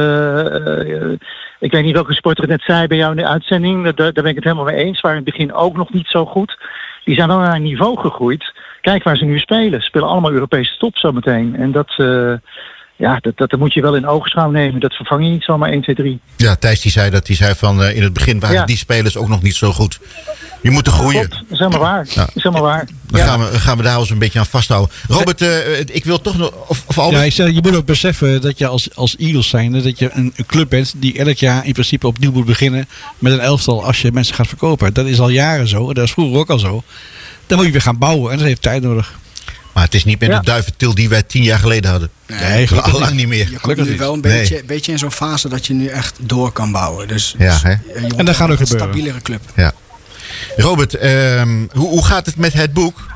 uh, ik weet niet welke sporter het net zei bij jou in de uitzending. Daar, daar ben ik het helemaal mee eens. Waren in het begin ook nog niet zo goed. Die zijn wel naar een niveau gegroeid. Kijk waar ze nu spelen. Ze spelen allemaal Europese top zometeen. En dat... Uh, Ja, dat, dat, dat moet je wel in ogenschouw nemen. Dat vervang je niet zomaar één, twee, drie. Ja, Thijs die zei dat. Die zei van uh, in het begin waren ja. die spelers ook nog niet zo goed. Je moet er groeien. Klopt, dat is helemaal waar. Ja. Dat is helemaal waar. Dan ja. gaan, we, gaan we daar ons een beetje aan vasthouden. Robert, uh, ik wil toch nog... Of, of ja, ik zeg, je moet ook beseffen dat je als, als Eagles zijnde... dat je een, een club bent die elk jaar in principe opnieuw moet beginnen... met een elftal als je mensen gaat verkopen. Dat is al jaren zo. Dat is vroeger ook al zo. Dan moet je weer gaan bouwen en dat heeft tijd nodig. Maar het is niet meer ja. de duiventil die wij tien jaar geleden hadden. Nee, nee al lang niet meer. Je komt nu wel een beetje, nee. beetje in zo'n fase dat je nu echt door kan bouwen. Dus, ja, dus hè? je en dat gaat ook een gebeuren. stabielere club. Ja. Robert, um, hoe, hoe gaat het met het boek?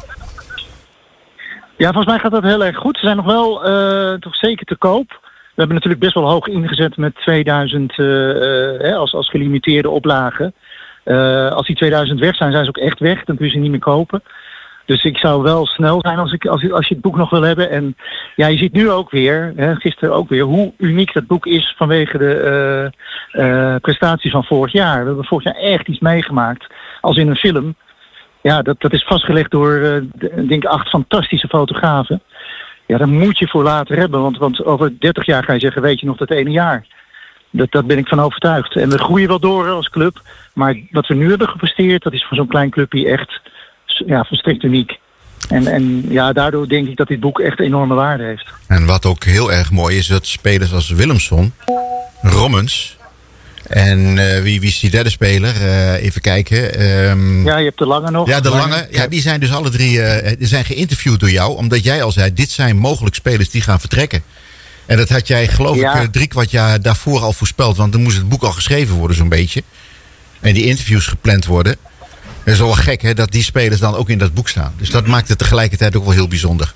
Ja, volgens mij gaat dat heel erg goed. Ze zijn nog wel uh, toch zeker te koop. We hebben natuurlijk best wel hoog ingezet met tweeduizend uh, uh, als, als gelimiteerde oplagen. Uh, als die tweeduizend weg zijn, zijn ze ook echt weg. Dan kun je ze niet meer kopen. Dus ik zou wel snel zijn als, ik, als, als je het boek nog wil hebben. En ja, je ziet nu ook weer, hè, gisteren ook weer, hoe uniek dat boek is vanwege de uh, uh, prestatie van vorig jaar. We hebben vorig jaar echt iets meegemaakt, als in een film. Ja, dat, dat is vastgelegd door, uh, denk ik, acht fantastische fotografen. Ja, daar moet je voor later hebben, want, want over dertig jaar ga je zeggen, weet je nog dat ene jaar. Dat, dat ben ik van overtuigd. En we groeien wel door als club. Maar wat we nu hebben gepresteerd, dat is voor zo'n klein clubje echt... Ja, volstrekt uniek. En, en ja, daardoor denk ik dat dit boek echt enorme waarde heeft. En wat ook heel erg mooi is, dat spelers als Willemson, Rommens en uh, wie, wie is die derde speler? Uh, even kijken. Um, ja, je hebt de Lange nog. Ja, de Lange. Ja, die zijn dus alle drie uh, die zijn geïnterviewd door jou, omdat jij al zei, dit zijn mogelijk spelers die gaan vertrekken. En dat had jij, geloof ja. ik, drie kwart jaar daarvoor al voorspeld, want dan moest het boek al geschreven worden zo'n beetje. En die interviews gepland worden. Het is wel gek, hè, dat die spelers dan ook in dat boek staan. Dus dat maakt het tegelijkertijd ook wel heel bijzonder.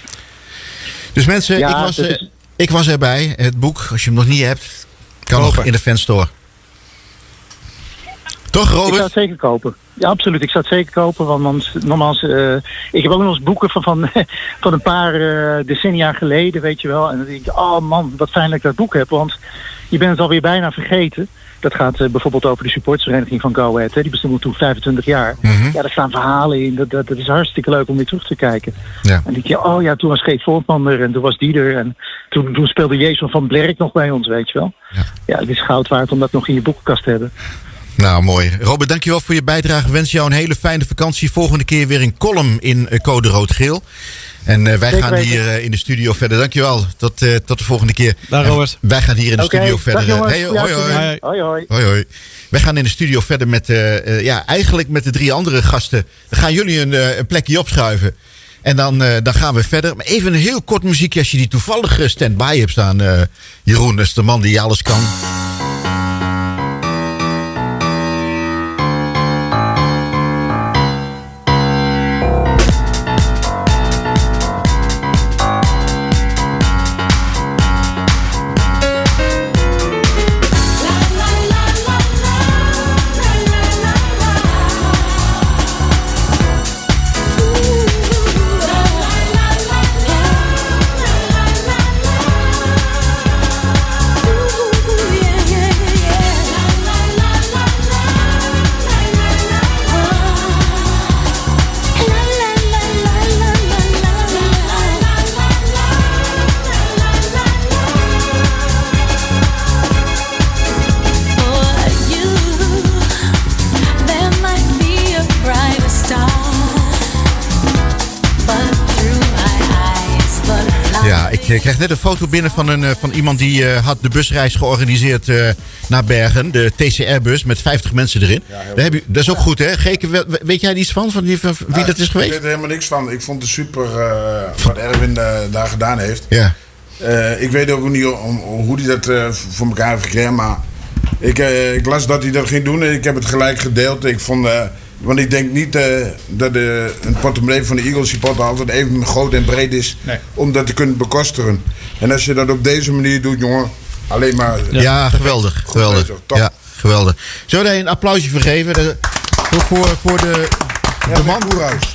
Dus mensen, ja, ik, was, is... uh, ik was erbij. Het boek, als je hem nog niet hebt, kan Kopen. nog in de fanstore. Toch, Robert? Ik zou het zeker kopen. Ja, absoluut. Ik zou het zeker kopen. Want, want nogmaals, uh, ik heb ook nog eens boeken van, van, van een paar uh, decennia geleden, weet je wel. En dan denk ik, oh man, wat fijn dat ik dat boek heb. Want je bent het alweer bijna vergeten. Dat gaat uh, bijvoorbeeld over de supportersvereniging van Go Ahead. Hè. Die bestond toen vijfentwintig jaar. Mm-hmm. Ja, daar staan verhalen in. Dat, dat, dat is hartstikke leuk om weer terug te kijken. Ja. En dan denk je, oh ja, toen was Geet Voortman er en toen was die er. En toen, toen speelde Jason van Blerk nog bij ons, weet je wel. Ja. Ja, het is goud waard om dat nog in je boekenkast te hebben. Nou, mooi. Robert, dankjewel voor je bijdrage. Ik wens jou een hele fijne vakantie. Volgende keer weer een column in uh, Code Rood-Geel. En uh, wij Zeker gaan weten. hier uh, in de studio verder. Dankjewel. Tot, uh, tot de volgende keer. Dag, Robert. En wij gaan hier in de okay. studio verder. Dag, hey, hoi, hoi. Hoi. Hoi, hoi. hoi, hoi. Wij gaan in de studio verder met, uh, uh, ja, eigenlijk met de drie andere gasten. Dan gaan jullie een, uh, een plekje opschuiven. En dan, uh, dan gaan we verder. Maar even een heel kort muziekje als je die toevallig uh, stand-by hebt staan. Uh, Jeroen, dat is de man die alles kan. Ik kreeg net een foto binnen van, een, van iemand die uh, had de busreis georganiseerd uh, naar Bergen. De T C R-bus met vijftig mensen erin. Ja, Daar heb je, dat is ook ja. goed, hè? Geke, weet jij er iets van, van, die, van wie ja, dat is geweest? Ik weet er helemaal niks van. Ik vond het super uh, wat Erwin uh, daar gedaan heeft. Ja. Uh, ik weet ook niet om, om, hoe hij dat uh, voor elkaar heeft gekregen. Maar ik, uh, ik las dat hij dat ging doen en ik heb het gelijk gedeeld. Ik vond... Uh, Want ik denk niet uh, dat de, een portemonnee van de Eagles supporter altijd even groot en breed is. Nee. Om dat te kunnen bekostigen. En als je dat op deze manier doet, jongen, alleen maar... Ja, ja geweldig. Geweldig. Ja, geweldig. Zullen we daar een applausje voor geven? De, voor, voor, voor de, ja, de man. Koerhuis.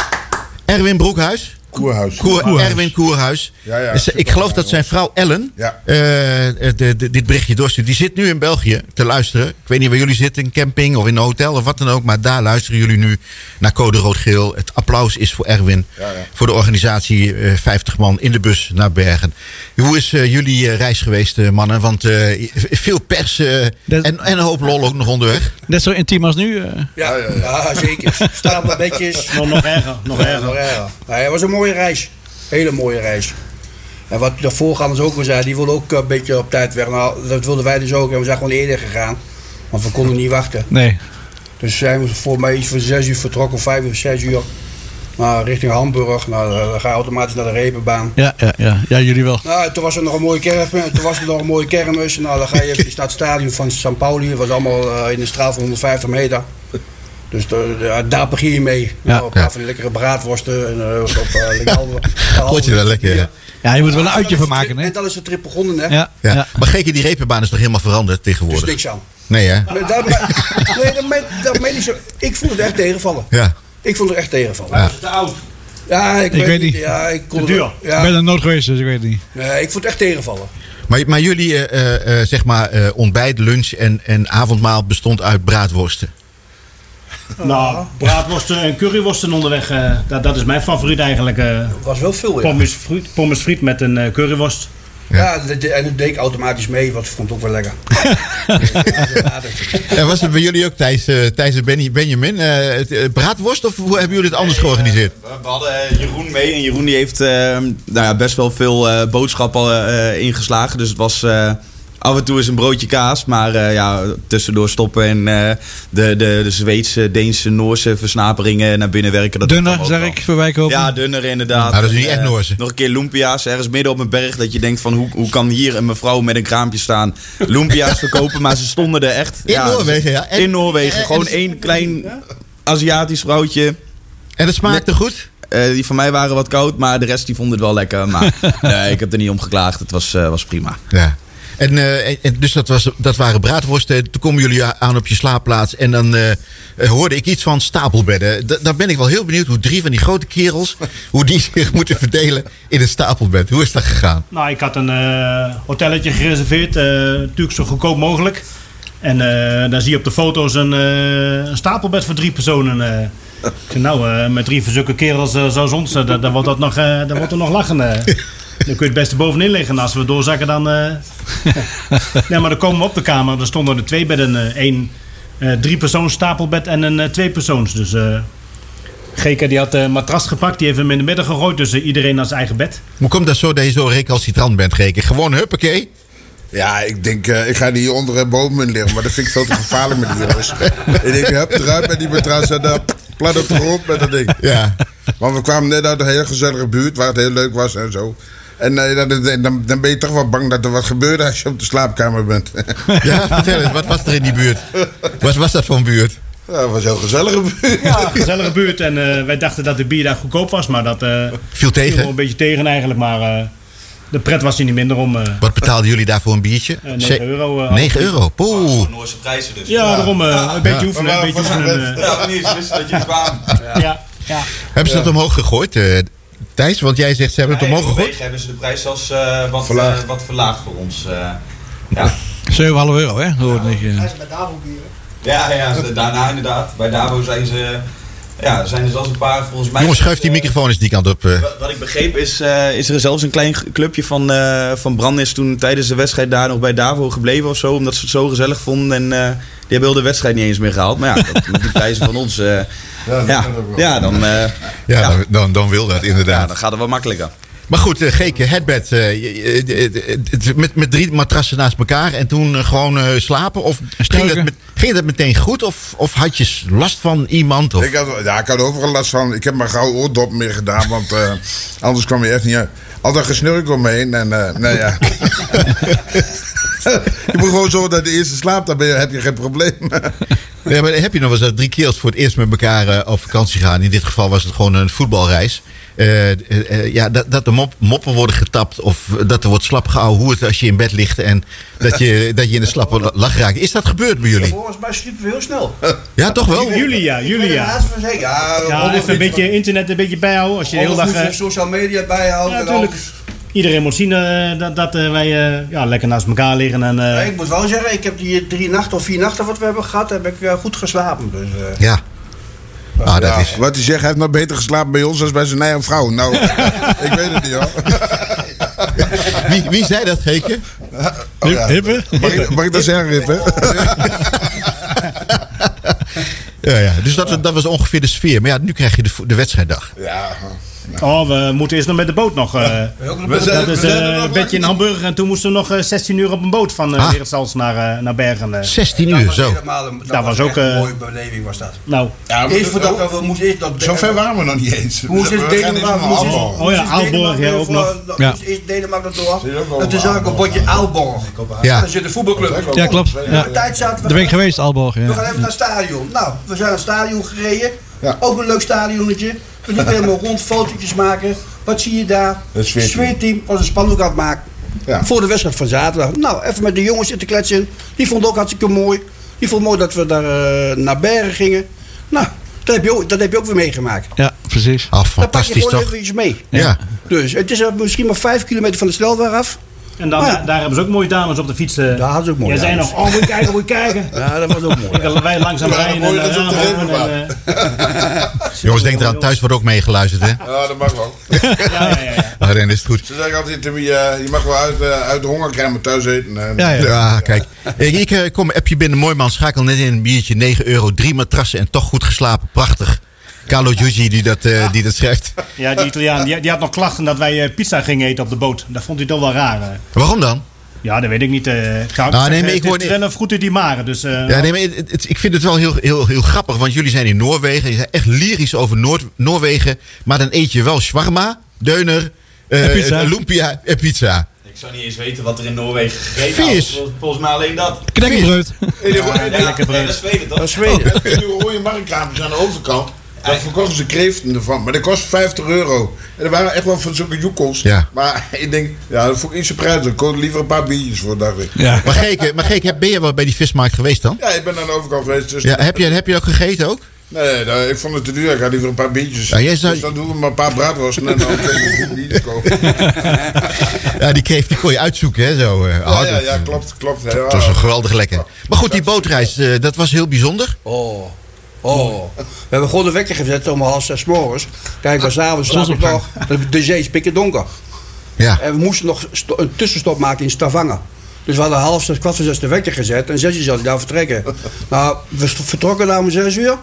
Erwin Broekhuis. Koerhuis. Koer, Koerhuis. Erwin Koerhuis. Ja, ja, dus, ik geloof dat zijn vrouw Ellen ja. uh, de, de, dit berichtje doorstuurt. Die zit nu in België te luisteren. Ik weet niet waar jullie zitten, in camping of in een hotel of wat dan ook. Maar daar luisteren jullie nu naar Code Rood-Geel. Het applaus is voor Erwin. Ja, ja. Voor de organisatie uh, vijftig man in de bus naar Bergen. Hoe is uh, jullie uh, reis geweest, uh, mannen? Want uh, veel pers uh, en, en een hoop lol ook nog onderweg. Net zo intiem als nu? Uh. Ja, ja, ja, zeker. Stapelbedjes. Nog, nog erger. Nog erger. Nog erger. Nou, het was een mooie reis. Hele mooie reis. En wat de voorgangers ook al zeiden, die wilden ook een beetje op tijd weg. Nou, dat wilden wij dus ook en we zijn gewoon eerder gegaan. Want we konden niet wachten. Nee. Dus zijn we voor mij iets van zes uur vertrokken, of vijf of zes uur. Nou, richting Hamburg. Nou, dan ga je automatisch naar de repenbaan. Ja, ja, ja. Ja, jullie wel. Nou, toen was er nog een mooie kermis. Toen was er nog een mooie kermis. Nou, dan ga je even naar het stadion van San Pauli. Dat was allemaal uh, in een straal van honderdvijftig meter. Dus de, de, daar begin je mee. Ja. Nou, een paar ja. van die lekkere braadworsten. En, uh, op, uh, Goed je wel lekker, ja. Ja, je moet wel een uitje van maken, hè? En dan is de trip begonnen, hè? Ja. Ja. Ja. Maar Geke, die repenbaan is toch helemaal veranderd tegenwoordig? Er is niks aan. Nee, hè? Nee, dat, nee, dat, meen, dat meen ik zo. Ik vond het echt tegenvallen. Ja. Ik vond het echt tegenvallen. Ja. Dat is te oud. Ja, ik, ik weet, weet niet. Ja, ik kon te duur. Ja. Ik ben er nooit geweest, dus ik weet het niet. Nee, ik vond het echt tegenvallen. Maar, maar jullie, uh, uh, zeg maar, uh, ontbijt, lunch en, en avondmaal bestond uit braadworsten? Nou, braadworsten en curryworsten onderweg, uh, dat, dat is mijn favoriet eigenlijk. Uh, er was wel veel, ja. Pommes friet, pommes friet met een uh, curryworst. Ja, ja, en dat deed ik automatisch mee, want ik vond het ook wel lekker. Ja, was het bij jullie ook, Thijs, uh, Thijs en Benny, Benjamin? Uh, braadworst of hoe hebben jullie het anders nee, georganiseerd? Uh, we hadden Jeroen mee en Jeroen die heeft uh, nou ja, best wel veel uh, boodschappen uh, ingeslagen. Dus het was... Uh, Af en toe is een broodje kaas, maar uh, ja, tussendoor stoppen en uh, de, de, de Zweedse, Deense, Noorse versnaperingen naar binnen werken. Dat dunner, zeg ik, voorbij kopen. Ja, dunner inderdaad. Nou, dat is niet echt Noorse. Uh, nog een keer lumpia's, ergens midden op een berg, dat je denkt van hoe, hoe kan hier een mevrouw met een kraampje staan lumpia's verkopen, maar ze stonden er echt. In ja, Noorwegen, ja. En, in Noorwegen, en, gewoon en, één klein Aziatisch vrouwtje. En het smaakte goed? Uh, die van mij waren wat koud, maar de rest die vond het wel lekker. Maar nee, ik heb er niet om geklaagd, het was, uh, was prima. Ja. En, uh, en dus dat, was, dat waren braadworsten. Toen komen jullie aan op je slaapplaats. En dan uh, hoorde ik iets van stapelbedden. D- dan ben ik wel heel benieuwd hoe drie van die grote kerels... hoe die zich moeten verdelen in een stapelbed. Hoe is dat gegaan? Nou, ik had een uh, hotelletje gereserveerd. Uh, natuurlijk zo goedkoop mogelijk. En uh, daar zie je op de foto's een, uh, een stapelbed voor drie personen. Uh. Ik zei, nou, uh, met drie zulke kerels uh, zoals ons, uh, dan wordt dat nog, uh, dan wordt er nog lachen. Uh. Dan kun je het beste bovenin liggen. En als we doorzakken, dan... Uh... nee, maar dan komen we op de kamer. Er stonden er twee bedden. Uh, één uh, drie-persoons stapelbed en een uh, twee-persoons. Dus uh, Geke die had een matras gepakt. Die heeft hem in de midden gegooid. Dus uh, iedereen naar zijn eigen bed. Hoe komt dat zo dat je zo recalcitrant bent, Geke? Gewoon huppakee? Ja, ik denk, uh, ik ga niet hier onder en boven in liggen. Maar dat vind ik veel te gevaarlijk met die jongens. Ik denk, hup, eruit met die matras en uh, plat op de grond met dat ding. Ja. Want we kwamen net uit een hele gezellige buurt waar het heel leuk was en zo. En uh, dan, dan, dan ben je toch wel bang dat er wat gebeurt als je op de slaapkamer bent. Ja, vertel eens, wat was er in die buurt? Wat was dat voor een buurt? Ja, het was een heel gezellige buurt. Ja, een gezellige buurt. En uh, wij dachten dat de bier daar goedkoop was. Maar dat uh, viel tegen? Viel een beetje tegen eigenlijk. Maar uh, de pret was er niet minder om. Uh, wat betaalden jullie daarvoor een biertje? Uh, negen euro. Uh, negen euro? Poeh. Oh, Noorse prijzen dus. Ja, daarom uh, ja. een beetje ja. oefenen. Een beetje oefenen. Uh. Ja, niet eens wisten dat je het kwam. Ja. Ja. Ja. Hebben ze dat omhoog gegooid, uh, Thijs? Want jij zegt ze hebben ja, het omhoog gegooid. hebben ze de prijs zelfs uh, wat, verlaagd. Uh, wat verlaagd voor ons. Uh, ja. zeven komma vijf euro, hè? Hoor ja, ik, uh. Hij is bij Davo bieren. Ja, ja, daarna inderdaad. Bij Davo zijn ze... Ja, er zijn er zelfs een paar volgens mij... Jongens, schuif die microfoon eens die kant op. Uh. Wat, wat ik begreep is, uh, is er zelfs een klein clubje van, uh, van Brandnis toen tijdens de wedstrijd daar nog bij Davo gebleven of zo. Omdat ze het zo gezellig vonden. En uh, die hebben heel de wedstrijd niet eens meer gehaald. Maar ja, dat, die prijzen van ons... Uh, ja, ja, ja, dan, uh, ja, ja. Dan, dan, dan wil dat inderdaad. Ja, dan gaat het wel makkelijker. Maar goed, uh, Geke, het bed. Uh, met, met drie matrassen naast elkaar en toen uh, gewoon uh, slapen? Of ging dat, met, ging dat meteen goed? Of, of had je last van iemand? Of? Ik had, ja, ik had overal last van. Ik heb maar gauw oordop meer gedaan, want uh, anders kwam je echt niet uit. Altijd gesnurk omheen en uh, nou ja. Je moet gewoon zorgen dat de eerste slaapt, dan ben je, heb je geen probleem. Ja, maar heb je nog eens dat drie kerels voor het eerst met elkaar uh, op vakantie gaan? In dit geval was het gewoon een voetbalreis. Uh, uh, uh, ja, dat, dat de mop, moppen worden getapt of dat er wordt slap geouwehoerd als je in bed ligt en dat je, dat je in de slappe lach raakt. Is dat gebeurd bij jullie? Volgens mij sliepen we heel snel. Ja, toch wel? Jullie ja, jullie ja. Ja, ja even een beetje internet een beetje bijhouden. Als je de hele dag... Uh, social media bijhouden. Ja, natuurlijk. Iedereen moet zien uh, dat, dat uh, wij uh, ja, lekker naast elkaar liggen. En, uh... ja, ik moet wel zeggen, ik heb die drie nachten of vier nachten wat we hebben gehad, heb ik uh, goed geslapen. Dus, uh... Ja. Ah, dat ja, is... Wat hij zegt, hij heeft nog beter geslapen bij ons dan bij zijn eigen vrouw. Nou, ik weet het niet hoor. Wie, wie zei dat, Geke? Oh, ja. Hippe? Mag ik, mag ik dat zeggen, Hippe? Ja, ja. Dus dat, dat was ongeveer de sfeer. Maar ja, nu krijg je de, de wedstrijddag. Ja. Oh, we moeten eerst nog met de boot nog. Uh, we zijn, dat is uh, een bedje in Hamburg en toen moesten we nog uh, zestien uur op een boot van uh, ah. Wereldstals naar, uh, naar Bergen. Uh. zestien uur, dat zo. Helemaal, dat, dat was, was ook een uh, mooie beleving was dat. Nou. Ja, eerst voordat we, we moesten eerst dat. Zo ver waren we nog niet eens. We moesten eerst Denemarken. Oh ja, Aalborg ja, ook nog. We moesten eerst Denemarken door. En toen zag ik een bordje Aalborg. Ja. Daar zit een voetbalclub. Ja, klopt. Ja. Daar ben ik geweest, Aalborg. Ja. We gaan even naar het stadion. Nou, we zijn naar het stadion gereden. Ja. Ook een leuk stadionnetje. We liepen helemaal rond, fotootjes maken. Wat zie je daar? Het sfeerteam was een spandoek aan het maken. Ja. Voor de wedstrijd van zaterdag. Nou, even met de jongens zitten kletsen. Die vond het ook hartstikke mooi. Die vond het mooi dat we daar uh, naar Bergen gingen. Nou, dat heb je ook, dat heb je ook weer meegemaakt. Ja, precies. Oh, fantastisch dan pak je gewoon toch? even iets mee. Ja. Dus het is misschien maar vijf kilometer van de snelweg af. En dan, ja. daar, daar hebben ze ook mooie dames op de fiets. Uh, daar hadden ze ook mooie Jij zei nog, oh moet je kijken, moet je kijken. Ja, dat was ook mooi. Ja. Wij langzaam rijden en, uh, en, en uh, jongens, denk eraan, thuis wordt ook meegeluisterd, hè? Ja, dat mag wel. Ja, ja, ja. ja. Maar dan is het goed. Ze zeggen altijd, uh, je mag wel uit, uh, uit de honger krijgen, thuis eten. Uh, ja, ja. ja, kijk. Ik, ik uh, kom appje binnen, mooi man, schakel net in een biertje, negen euro, drie matrassen en toch goed geslapen. Prachtig. Carlo Giuggi die dat, uh, die dat schrijft. Ja, die Italiaan, die, die had nog klachten dat wij uh, pizza gingen eten op de boot. Dat vond hij toch wel raar. Uh. Waarom dan? Ja, dat weet ik niet. Uh, ik ga nou, nee, maar ik het is wel een goed in die maren. Dus, uh, ja, nee, maar het, het, ik vind het wel heel, heel, heel grappig. Want jullie zijn in Noorwegen. Je zijn echt lyrisch over Noord, Noorwegen. Maar dan eet je wel shawarma, deuner, uh, pizza. lumpia en pizza. Ik zou niet eens weten wat er in Noorwegen gegeten wordt. Vis. Vol, volgens mij alleen dat. Knekkenbrood. Ja, ja, ja, dat is Zweden toch? Dat is Zweden. En nu rode marktkraampjes aan de overkant. Daar verkochten ze kreeften ervan, maar dat kost vijftig euro. En dat waren echt wel van zulke joekels. Ja. Maar ik denk, ja, dat vond ik iets te prijzig. Ik koop liever een paar biertjes voor, dacht ik. Ja. Maar Geek, maar Geek, ben je wel bij die vismarkt geweest dan? Ja, ik ben aan de overkant geweest. Dus ja, heb, je, heb je ook gegeten ook? Nee, nou, ik vond het te duur. Ik had liever een paar biertjes. Ja, jij zou... Dus dan doen we maar een paar braadworsten en dan kun je een goed biertje kopen. Ja, die kreeft die kon je uitzoeken, hè? Zo, uh, ja, ja, ja, klopt, klopt. Ja, het was een geweldig lekker. Maar goed, die bootreis, uh, dat was heel bijzonder. Oh. Oh, we hebben gewoon de wekker gezet om half zes 's morgens. Kijk, we s'avonds slaap ik nog. De zee is pikken donker. Ja. En we moesten nog een tussenstop maken in Stavanger. Dus we hadden half zes, kwart voor zes de wekker gezet. En zes uur zou hij daar vertrekken. Nou, we vertrokken daar om zes uur.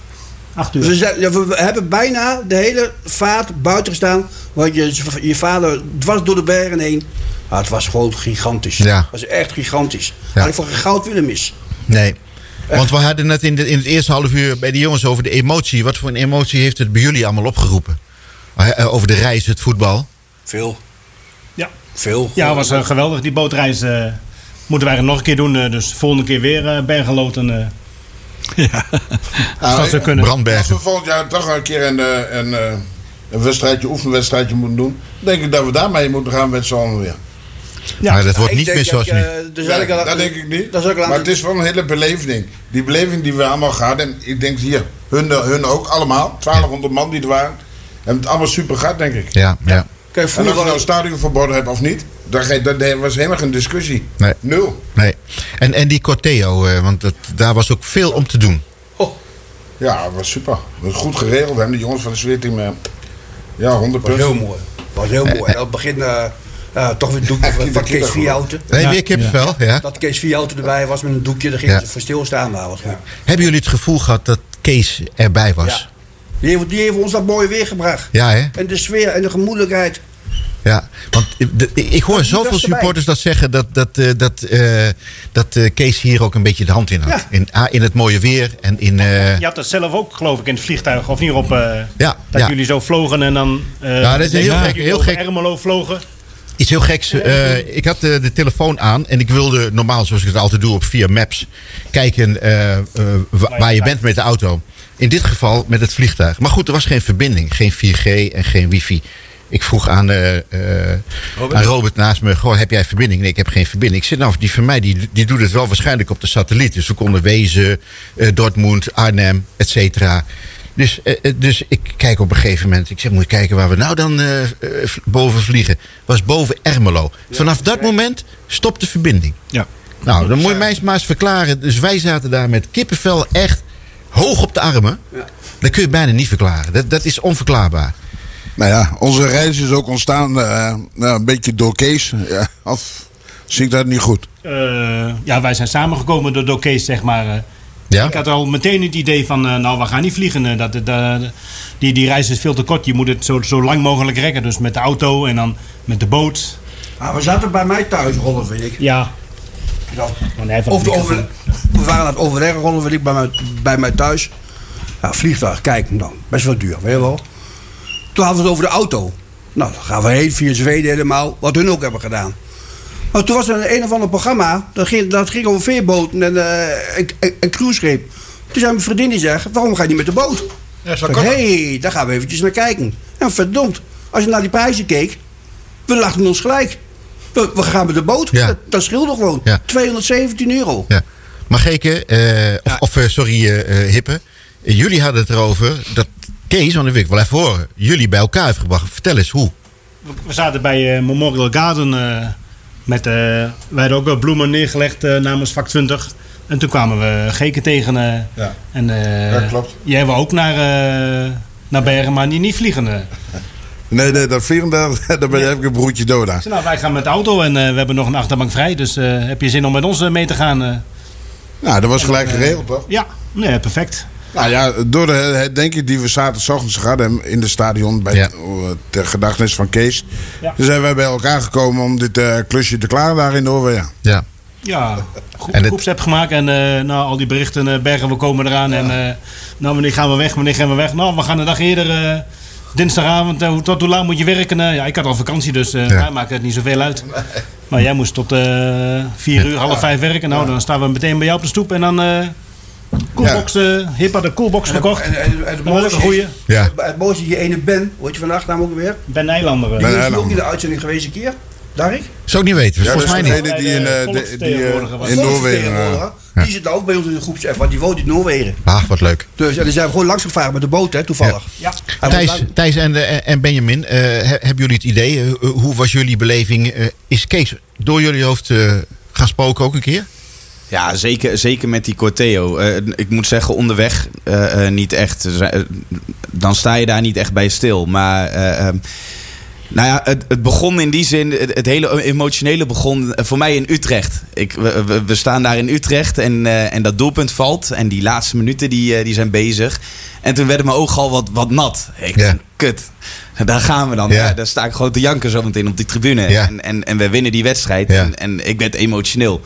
Acht uur. Dus we, we hebben bijna de hele vaart buiten gestaan. Want je, je vader dwars door de bergen heen. Maar het was gewoon gigantisch. Ja. Het was echt gigantisch. Ja. Had ik voor geen goud willen mis. Nee. Want we hadden het in, de, in het eerste half uur bij de jongens over de emotie. Wat voor een emotie heeft het bij jullie allemaal opgeroepen? Uh, over de reis, het voetbal. Veel. Ja. Veel. Ja, het was uh, geweldig. Die bootreis uh, moeten wij nog een keer doen. Uh, dus volgende keer weer uh, Bergenloten. Uh. Ja. Als dat zou kunnen. Brandbergen. Als we volgend jaar toch een keer een, een, een, een wedstrijdje, oefenwedstrijdje moeten doen. denk ik dat we daarmee moeten gaan met z'n allen weer. Ja, maar dat wordt niet meer zoals nu. Uh, dus nee, dat, dat denk ik niet. Dat maar het is wel een hele beleving. Die beleving die we allemaal gehad. En ik denk hier, hun, hun ook allemaal. twaalfhonderd man die er waren. En het allemaal super gaat, denk ik. Ja, ja. Kijk, vroeger of je nou stadionverbod hebt of niet. Dat, dat, dat was helemaal geen discussie. Nee. Nul. Nee. En, en die Corteo, uh, want dat, daar was ook veel om te doen. Oh. Ja, dat was super. Dat was goed geregeld. Hè? De jongens van de zweerteam. Uh, ja, honderd punten. Was heel mooi. Was heel mooi. En op het begin... Uh, Uh, toch weer een doekje van, van Kees Vierhouten. Nee, weer kippenvel, ja. Dat Kees Vierhouten erbij was met een doekje, daar ging ja. voor stilstaan. Maar was goed. Hebben jullie het gevoel gehad dat Kees erbij was? Ja. Die, heeft, die heeft ons dat mooi weer gebracht. Ja, hè? En de sfeer en de gemoedelijkheid. Ja, want de, ik hoor zoveel supporters dat zeggen dat, dat, uh, dat, uh, dat uh, Kees hier ook een beetje de hand in had. Ja. In, in het mooie weer en in... Uh... Je had het zelf ook, geloof ik, in het vliegtuig, of niet op... Uh, ja, dat ja. jullie zo vlogen en dan... Uh, ja, dat is heel gek. Heel gek. Ermelo vlogen. Iets heel geks. Uh, ik had uh, de telefoon aan en ik wilde normaal, zoals ik het altijd doe, op via Maps kijken uh, uh, wa- waar je bent met de auto. In dit geval met het vliegtuig. Maar goed, er was geen verbinding. Geen vier G en geen wifi. Ik vroeg aan, uh, uh, Robert? aan Robert naast me, goh, heb jij verbinding? Nee, ik heb geen verbinding. Ik zeg, nou, die van mij die, die doet het wel waarschijnlijk op de satelliet. Dus we konden Wezen, uh, Dortmund, Arnhem, et cetera. Dus, uh, dus ik kijk op een gegeven moment. Ik zeg, moet je kijken waar we nou dan uh, uh, boven vliegen. Was boven Ermelo. Vanaf dat moment stopt de verbinding. Ja. Nou, dan moet je mij maar eens verklaren. Dus wij zaten daar met kippenvel echt hoog op de armen. Ja. Dat kun je bijna niet verklaren. Dat, dat is onverklaarbaar. Nou ja, onze reis is ook ontstaan uh, nou, een beetje door Kees. Ja, of zie ik dat niet goed? Uh, ja, wij zijn samengekomen door, door Kees, zeg maar. Uh, ja? Ik had al meteen het idee van, uh, nou, we gaan niet vliegen. Uh, dat, uh, die, die reis is veel te kort. Je moet het zo, zo lang mogelijk rekken. Dus met de auto en dan met de boot. Ah, we zaten bij mij thuis rollen, vind ik. Ja. ja. Of de over, we waren aan het overleggen rollen, vind ik, bij mij, bij mij thuis. Ja, vliegtuig, kijk, nou, best wel duur, weet je wel. Toen hadden we het over de auto. Nou, dan gaan we heen via Zweden helemaal, wat hun ook hebben gedaan. Maar toen was er een, een of ander programma, dat ging, dat ging over veerboten en uh, een, een, een cruiseschip. Toen zei mijn vriendin die zegt, waarom ga je niet met de boot? Ja, Hé, hey, daar gaan we eventjes naar kijken. En verdomd, als je naar die prijzen keek, we lachten ons gelijk. We, we gaan met de boot, ja. dat, dat scheelde gewoon. Ja. tweehonderdzeventien euro. Ja. Maar Geke, uh, of, ja. of uh, sorry uh, uh, Hippe, uh, jullie hadden het erover dat Kees, want dat wil ik wel even horen, jullie bij elkaar heeft gebracht. Vertel eens, hoe? We zaten bij uh, Memorial Garden. Uh, met, uh, wij hadden ook uh, bloemen neergelegd uh, namens vak twintig. En toen kwamen we Geke tegen. Uh, ja. En, uh, ja, klopt. Jij wou ook naar, uh, naar Bergen, maar niet, niet vliegen. Uh. Nee, nee, dat vliegen, daar, daar ben je even een broertje dood aan. Nou, wij gaan met de auto en uh, we hebben nog een achterbank vrij. Dus uh, heb je zin om met ons uh, mee te gaan? Uh? Nou, dat was gelijk en, uh, geregeld, toch? Ja, nee, perfect. Nou ja, door de herdenking die we zaterdagochtends hadden in het stadion bij ja. ter gedachtenis van Kees. Ja. Dus zijn wij bij elkaar gekomen om dit uh, klusje te klaren daar in Noorwegen. Ja. Ja, goed een groepsapp gemaakt en uh, nou, al die berichten, uh, Bergen, we komen eraan. Ja. En uh, nou, wanneer gaan we weg, wanneer gaan we weg? Nou, we gaan een dag eerder, uh, dinsdagavond, uh, tot hoe lang moet je werken? Uh, ja, ik had al vakantie, dus uh, ja. maakt het niet zoveel uit. Nee. Maar jij moest tot uh, vier uur, half vijf werken. Nou, dan staan we meteen bij jou op de stoep en dan... Uh, Coolbox, uh, Hippa de Coolbox gekocht. En, en, en, en dat was een goeie. Ja. Het mooiste die ene Ben, hoe heet je vandaag naam ook weer? Ben Eilander. Die is ook in de uitzending geweest een keer. Dark? Zou ik niet weten, ja, volgens mij niet. Die in, uh, de, die, uh, in Noorwegen. Uh, die zit nou ook bij ons in de groepsapp, want die woont in Noorwegen. Ah, wat leuk. Dus en die zijn gewoon langs gevaren met de boot, hè, toevallig. Ja. Ja. Thijs, Thijs en, uh, en Benjamin, uh, hebben jullie het idee? Uh, hoe was jullie beleving? Uh, is Kees door jullie hoofd uh, gaan spoken ook een keer? Ja, zeker, zeker met die Corteo. Uh, ik moet zeggen, onderweg uh, uh, niet echt. Uh, dan sta je daar niet echt bij stil. Maar uh, um, nou ja, het, het begon in die zin, het, het hele emotionele begon voor mij in Utrecht. Ik, we, we staan daar in Utrecht en, uh, en dat doelpunt valt. En die laatste minuten die, uh, die zijn bezig. En toen werden mijn ogen al wat, wat nat. Ik ja. dacht, kut. Daar gaan we dan. Ja. Ja, daar sta ik gewoon te janken zo meteen op die tribune. Ja. En, en, en we winnen die wedstrijd. Ja. En, en ik werd emotioneel.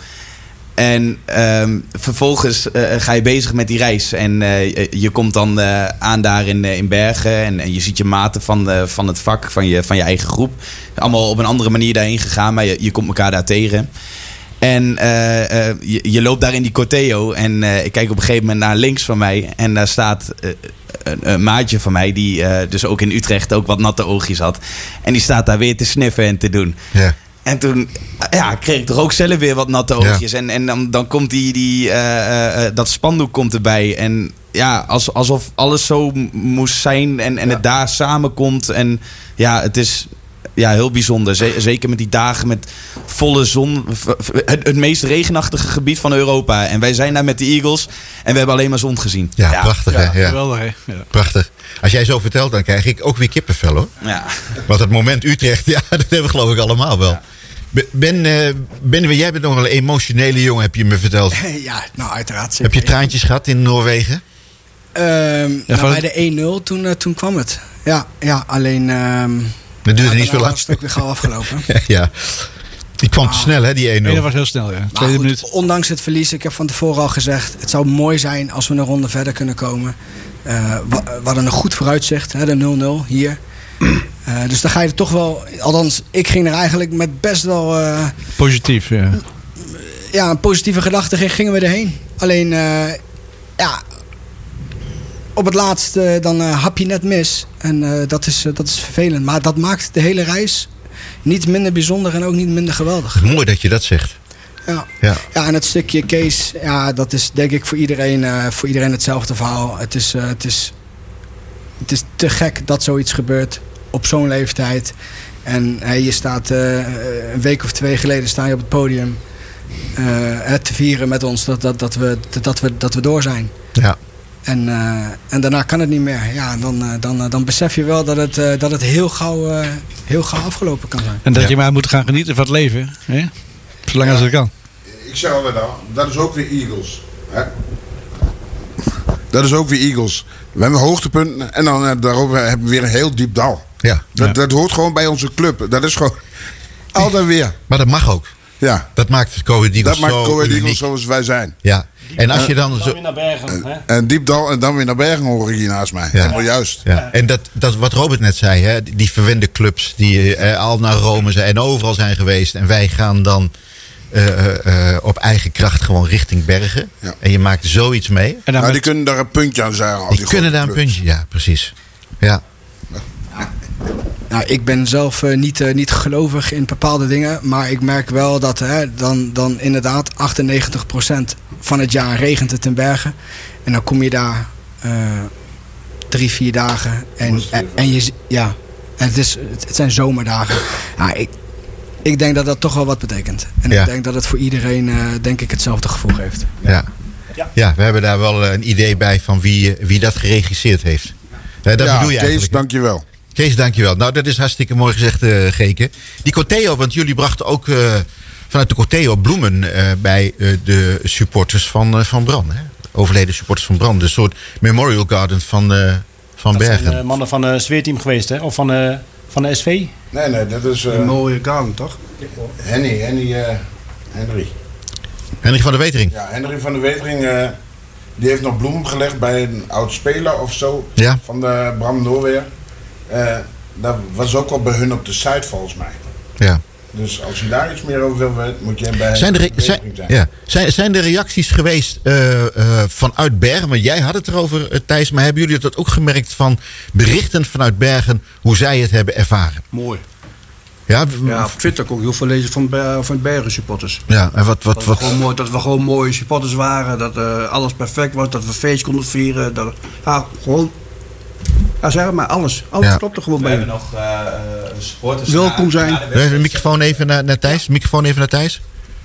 En um, vervolgens uh, ga je bezig met die reis. En uh, je komt dan uh, aan daar in, uh, in Bergen. En, en je ziet je maten van, uh, van het vak, van je, van je eigen groep. Allemaal op een andere manier daarheen gegaan. Maar je, je komt elkaar daar tegen. En uh, uh, je, je loopt daar in die Corteo. En uh, ik kijk op een gegeven moment naar links van mij. En daar staat uh, een, een maatje van mij. Die uh, dus ook in Utrecht ook wat natte oogjes had. En die staat daar weer te sniffen en te doen. Ja. En toen ja, kreeg ik toch ook zelf weer wat natte oogjes. Ja. En, en dan, dan komt die, die, uh, uh, dat spandoek komt erbij. En ja, als, alsof alles zo moest zijn en, en ja. het daar samenkomt. En ja, het is ja, heel bijzonder. Z- zeker met die dagen met volle zon. Het, het meest regenachtige gebied van Europa. En wij zijn daar met de Eagles en we hebben alleen maar zon gezien. Ja, ja. prachtig hè. Ja. Ja. Geweldig hè. Ja. Prachtig. Als jij zo vertelt, dan krijg ik ook weer kippenvel hoor. Ja. Want het moment Utrecht, ja, dat hebben we geloof ik allemaal wel. Ja. Ben, uh, ben, jij bent nog wel een emotionele jongen, heb je me verteld. Ja, nou uiteraard. Zeker. Heb je traantjes gehad in Noorwegen? Um, ja, nou, bij de één nul, toen, uh, toen kwam het. Ja, ja alleen... Um, dat duurde ja, niet zo lang. was het ook weer gauw afgelopen. Ja, die kwam ah, te snel hè, die één nul. Nee, dat was heel snel, ja. Tweede goed, minuut. Ondanks het verlies, ik heb van tevoren al gezegd... het zou mooi zijn als we een ronde verder kunnen komen. Uh, we, we hadden een goed vooruitzicht, hè, de nul nul hier... Uh, dus dan ga je er toch wel... Althans, ik ging er eigenlijk met best wel... Uh, Positief, ja. Ja, een positieve gedachte gingen we erheen. Alleen, uh, ja... Op het laatst, uh, dan uh, hap je net mis. En uh, dat, is, uh, dat is vervelend. Maar dat maakt de hele reis niet minder bijzonder en ook niet minder geweldig. Mooi dat je dat zegt. Ja, ja. ja en het stukje Kees, ja, dat is denk ik voor iedereen, uh, voor iedereen hetzelfde verhaal. Het is, uh, het, is, het is te gek dat zoiets gebeurt op zo'n leeftijd. En hey, je staat uh, een week of twee geleden sta je op het podium uh, te vieren met ons dat, dat, dat, we, dat, we, dat we door zijn. Ja. En, uh, en daarna kan het niet meer. Ja, dan, uh, dan, uh, dan besef je wel dat het, uh, dat het heel, gauw, uh, heel gauw afgelopen kan zijn. En dat ja. je maar moet gaan genieten van het leven. Hè? Zolang ja. als het kan. Ik zeg alweer dan, dat is ook weer Eagles. Hè? Dat is ook weer Eagles. We hebben hoogtepunten en dan uh, daarover hebben we weer een heel diep dal. Ja. Dat, ja. dat hoort gewoon bij onze club. Dat is gewoon altijd weer. Maar dat mag ook. Ja. Dat maakt Go Ahead Eagles Dat maakt Go Ahead Eagles Eagles zoals wij zijn. Ja. En als je dan, dan zo... weer naar Bergen. Hè? En diep dal en dan weer naar Bergen hoor ik hier naast mij. Ja. Helemaal juist. Ja. En dat, dat wat Robert net zei, hè, die verwende clubs die uh, al naar Rome zijn en overal zijn geweest. En wij gaan dan uh, uh, op eigen kracht gewoon richting Bergen. Ja. En je maakt zoiets mee. En nou, die kunnen daar een puntje aan zijn. Die, die kunnen daar een puntje, ja, precies. Ja. Nou, ik ben zelf uh, niet, uh, niet gelovig in bepaalde dingen. Maar ik merk wel dat hè, dan, dan inderdaad achtennegentig procent van het jaar regent het in Bergen. En dan kom je daar uh, drie, vier dagen. En, en, en, je, ja, en het, is, het zijn zomerdagen. Nou, ik, ik denk dat dat toch wel wat betekent. En ja. ik denk dat het voor iedereen uh, denk ik hetzelfde gevoel heeft. Ja. Ja. ja, we hebben daar wel een idee bij van wie, wie dat geregisseerd heeft. Uh, dat ja, bedoel je Kees, eigenlijk. dankjewel. Kees, dankjewel. Nou, dat is hartstikke mooi gezegd, uh, Geke. Die Corteo, want jullie brachten ook uh, vanuit de Corteo bloemen uh, bij uh, de supporters van, uh, van Bran. Hè? Overleden supporters van Bran. Een soort memorial garden van, uh, van dat Bergen. Dat zijn uh, mannen van het uh, zweerteam geweest, hè? Of van, uh, van de S V? Nee, nee, dat is... Uh, een mooie garden, toch? Henny, Henny, uh, Henry. Henry van der Wetering. Ja, Henry van der Wetering... Uh, die heeft nog bloemen gelegd bij een oud speler of zo. Ja. Van de Bram Noorweer. Uh, dat was ook al bij hun op de site volgens mij. Ja. Dus als je daar iets meer over wil weten, moet je hem bij zijn, hem er, zijn, ja. zijn, zijn er reacties geweest uh, uh, vanuit Bergen? Want jij had het erover, uh, Thijs. Maar hebben jullie dat ook gemerkt van berichten vanuit Bergen, hoe zij het hebben ervaren? Mooi. Ja, ja, op Twitter kon ik heel veel lezen van, van Bergen supporters. Ja, en wat, wat, dat, wat... We gewoon mooi, dat we gewoon mooie supporters waren. Dat uh, alles perfect was. Dat we feest konden vieren. Dat, ja, gewoon... Ja, zeg maar, alles. Alles ja. klopt er gewoon we bij. We hebben nog uh, supporters. Welkom zijn. Na de, de microfoon even naar, naar Thijs. Microfoon even naar Thijs.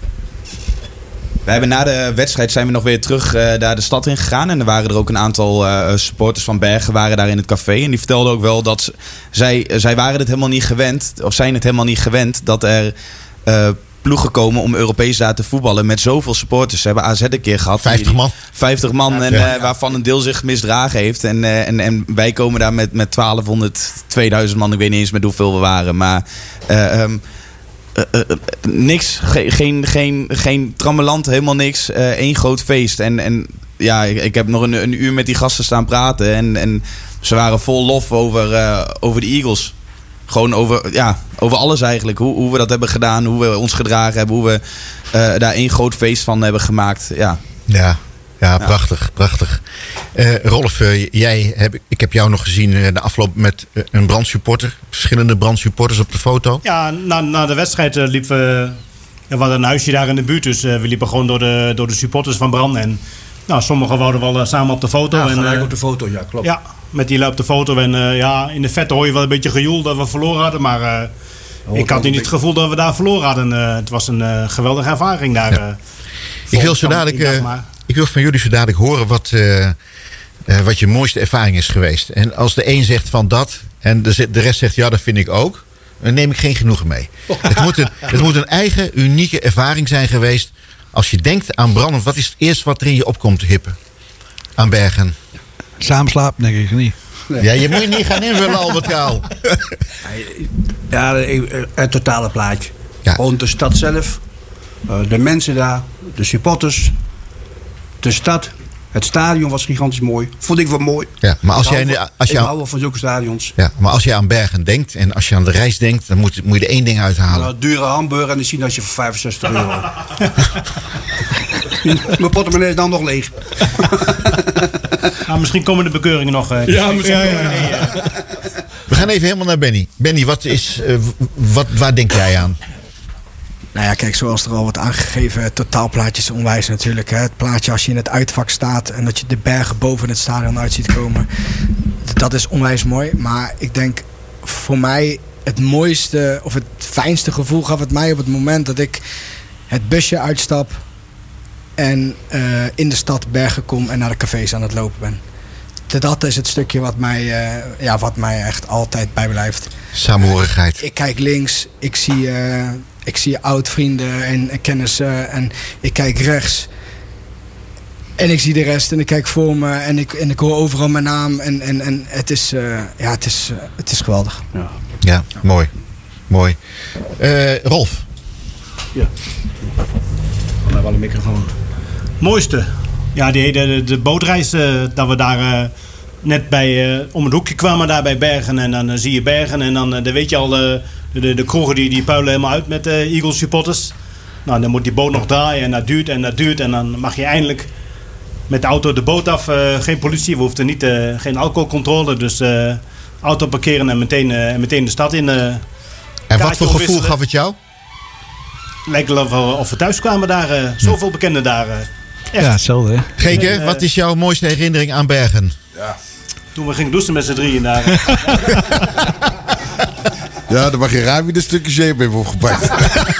We hebben na de wedstrijd zijn we nog weer terug uh, daar de stad in gegaan. En er waren er ook een aantal uh, supporters van Bergen waren daar in het café. En die vertelden ook wel dat ze, zij, zij waren het helemaal niet gewend. Of zijn het helemaal niet gewend dat er uh, ploegen komen om Europees daar te voetballen met zoveel supporters. Ze hebben A Z een keer gehad. vijftig man. vijftig man ja, en, uh, ja. waarvan een deel zich misdragen heeft. En, uh, en, en wij komen daar met, met twaalfhonderd, tweeduizend man. Ik weet niet eens met hoeveel we waren. Maar... Uh, um, Uh, uh, uh, niks, Ge- geen, geen, geen trammeland, helemaal niks. Eén uh, groot feest. En, en ja, ik, ik heb nog een, een uur met die gasten staan praten. En, en ze waren vol lof over, uh, over de Eagles. Gewoon over, ja, over alles eigenlijk. Hoe, hoe we dat hebben gedaan, hoe we ons gedragen hebben. Hoe we uh, daar één groot feest van hebben gemaakt. Ja, ja. Ja, prachtig, ja. prachtig. Uh, Rolf, uh, jij heb, ik heb jou nog gezien uh, de afloop met uh, een brandsupporter. Verschillende brandsupporters op de foto. Ja, na, na de wedstrijd uh, liepen we... Ja, we hadden een huisje daar in de buurt, dus uh, we liepen gewoon door de, door de supporters van Brand. En nou, sommigen wouden wel uh, samen op de foto. Ja, en, gelijk uh, op de foto, ja, klopt. Ja, met die op de foto. En uh, ja, in de vette hoor je wel een beetje gejoel dat we verloren hadden. Maar uh, oh, ik had niet het gevoel dat we daar verloren hadden. Uh, het was een uh, geweldige ervaring daar. Ja. Uh, ik wil zo dadelijk... Uh, Ik wil van jullie zo dadelijk horen wat, uh, uh, wat je mooiste ervaring is geweest. En als de een zegt van dat en de, de rest zegt ja, dat vind ik ook, dan neem ik geen genoegen mee. Het moet, een, het moet een eigen, unieke ervaring zijn geweest. Als je denkt aan branden, wat is het eerste wat er in je opkomt te hippen? Aan Bergen. Samen slapen, denk ik niet. Nee. Ja, je moet je niet gaan invullen, Albert Kaal. Ja, het totale plaatje. Ja. Gewoon de stad zelf, de mensen daar, de supporters. De stad, het stadion was gigantisch mooi. Vond ik wel mooi. Ja, maar als ik jij, hou, als je ik aan, hou wel van zulke stadions. Ja, maar als je aan Bergen denkt en als je aan de reis denkt, dan moet, moet je er één ding uithalen. Nou, dure hamburger en die zien als je voor vijfenzestig euro. Mijn portemonnee is dan nog leeg. Nou, misschien komen de bekeuringen nog. Uh, ja, misschien. Ja, ja, ja. Ja. We gaan even helemaal naar Benny. Benny, wat is, uh, wat, waar denk jij aan? Nou ja, kijk, zoals er al wordt aangegeven, het totaalplaatje is onwijs natuurlijk. Hè. Het plaatje als je in het uitvak staat en dat je de bergen boven het stadion uit ziet komen. Dat is onwijs mooi. Maar ik denk voor mij het mooiste of het fijnste gevoel gaf het mij op het moment dat ik het busje uitstap en uh, in de stad Bergen kom en naar de cafés aan het lopen ben. Dat is het stukje wat mij, uh, ja, wat mij echt altijd bijblijft. Samenhorigheid. Ik kijk links, ik zie, uh, ik zie oud-vrienden en, en kennissen en ik kijk rechts. En ik zie de rest en ik kijk voor me en ik, en ik hoor overal mijn naam. En, en, en het, is, uh, ja, het, is, uh, het is geweldig. Ja, ja, mooi. Mooi. Uh, Rolf. Ja. Oh, daar wel een microfoon. Mooiste. Ja, die, de, de bootreis, uh, dat we daar uh, net bij, uh, om het hoekje kwamen daar bij Bergen. En dan uh, zie je Bergen en dan, uh, dan weet je al, uh, de, de kroegen die, die puilen helemaal uit met uh, Eagles supporters. Nou, dan moet die boot nog draaien en dat duurt en dat duurt. En dan mag je eindelijk met de auto de boot af. Uh, geen politie, we hoefden niet, uh, geen alcoholcontrole. Dus uh, auto parkeren en meteen, uh, meteen de stad in. Uh, en wat voor gevoel wisselen. Gaf het jou? Lijkt wel of we, of we thuis kwamen daar. Uh, zoveel hm. bekenden daar. Uh, Echt. Ja, hetzelfde. Hè? Geke, en, uh, wat is jouw mooiste herinnering aan Bergen? Ja. Toen we gingen douchen met z'n drieën daar. Ja, dan mag je ruim weer een stukje zeep even opgepakt.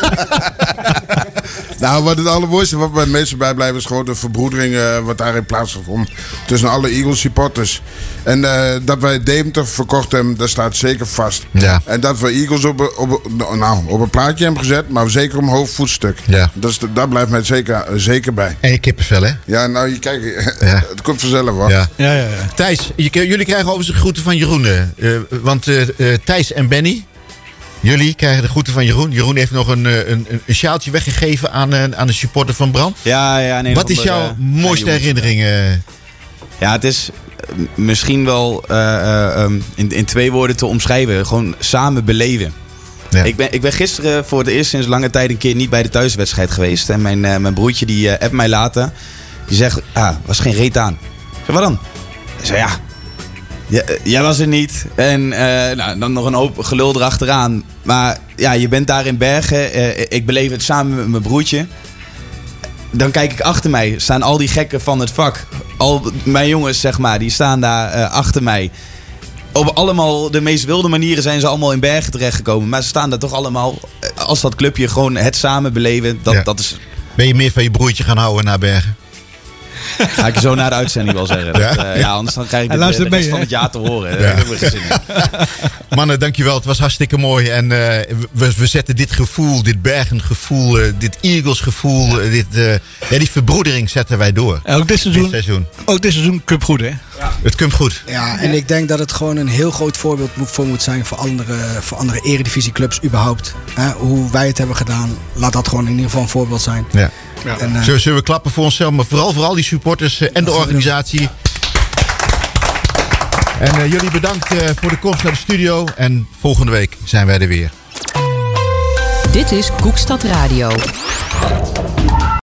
Nou, wat het allermooiste wat bij de mensen bijblijven is gewoon de verbroedering uh, wat daarin plaatsvond tussen alle Eagles supporters. En uh, dat wij Deventer verkocht hebben, dat staat zeker vast. Ja. En dat we Eagles op, op, nou, op een plaatje hebben gezet, maar zeker om hoofdvoetstuk. Ja. Dat, is, dat blijft mij zeker, zeker bij. En je kippenvel, hè? Ja, nou, je kijkt, ja. Het komt vanzelf, hoor. Ja. Ja, ja, ja. Thijs, je, jullie krijgen overigens de groeten van Jeroen. Uh, want uh, uh, Thijs en Benny, jullie krijgen de groeten van Jeroen. Jeroen heeft nog een, een, een sjaaltje weggegeven aan, aan de supporter van Brand. Ja, ja. Nee, wat is jouw uh, mooiste herinnering? Uh? Ja, het is uh, misschien wel uh, uh, um, in, in twee woorden te omschrijven. Gewoon samen beleven. Ja. Ik, ben, ik ben gisteren voor het eerst sinds lange tijd een keer niet bij de thuiswedstrijd geweest. En mijn, uh, mijn broertje die uh, appt mij later. Die zegt, ah, was geen reet aan. Ik zeg, wat dan? Ik zeg, ja, j- jij was er niet. En uh, nou, dan nog een hoop gelul erachteraan. Maar ja, je bent daar in Bergen. Uh, ik beleef het samen met mijn broertje. Dan kijk ik achter mij. Staan al die gekken van het vak. Al mijn jongens, zeg maar, die staan daar uh, achter mij. Op allemaal de meest wilde manieren zijn ze allemaal in Bergen terechtgekomen. Maar ze staan daar toch allemaal, als dat clubje, gewoon het samen beleven. Dat, ja. dat is... Ben je meer van je broertje gaan houden naar Bergen? Ga ik je zo na de uitzending wel zeggen. Dat, ja? Uh, ja, anders dan krijg ik de, de rest mee, van het jaar te horen. Ja. Daar heb ik geen zin in. Mannen, dankjewel. Het was hartstikke mooi. En uh, we, we zetten dit gevoel, dit Bergen-gevoel, uh, dit Eagles-gevoel, uh, dit, uh, ja, die verbroedering zetten wij door. En ook dit seizoen, dit seizoen. Ook dit seizoen Cup goed, hè? Ja. Het komt goed. Ja, en ik denk dat het gewoon een heel groot voorbeeld voor moet zijn voor andere, voor andere eredivisieclubs überhaupt. Hè, hoe wij het hebben gedaan, laat dat gewoon in ieder geval een voorbeeld zijn. Ja. Ja. En, uh, zullen, zullen we klappen voor onszelf, maar vooral voor al die supporters uh, en de organisatie. En uh, jullie bedankt uh, voor de komst naar de studio. En volgende week zijn wij er weer. Dit is Koekstad Radio.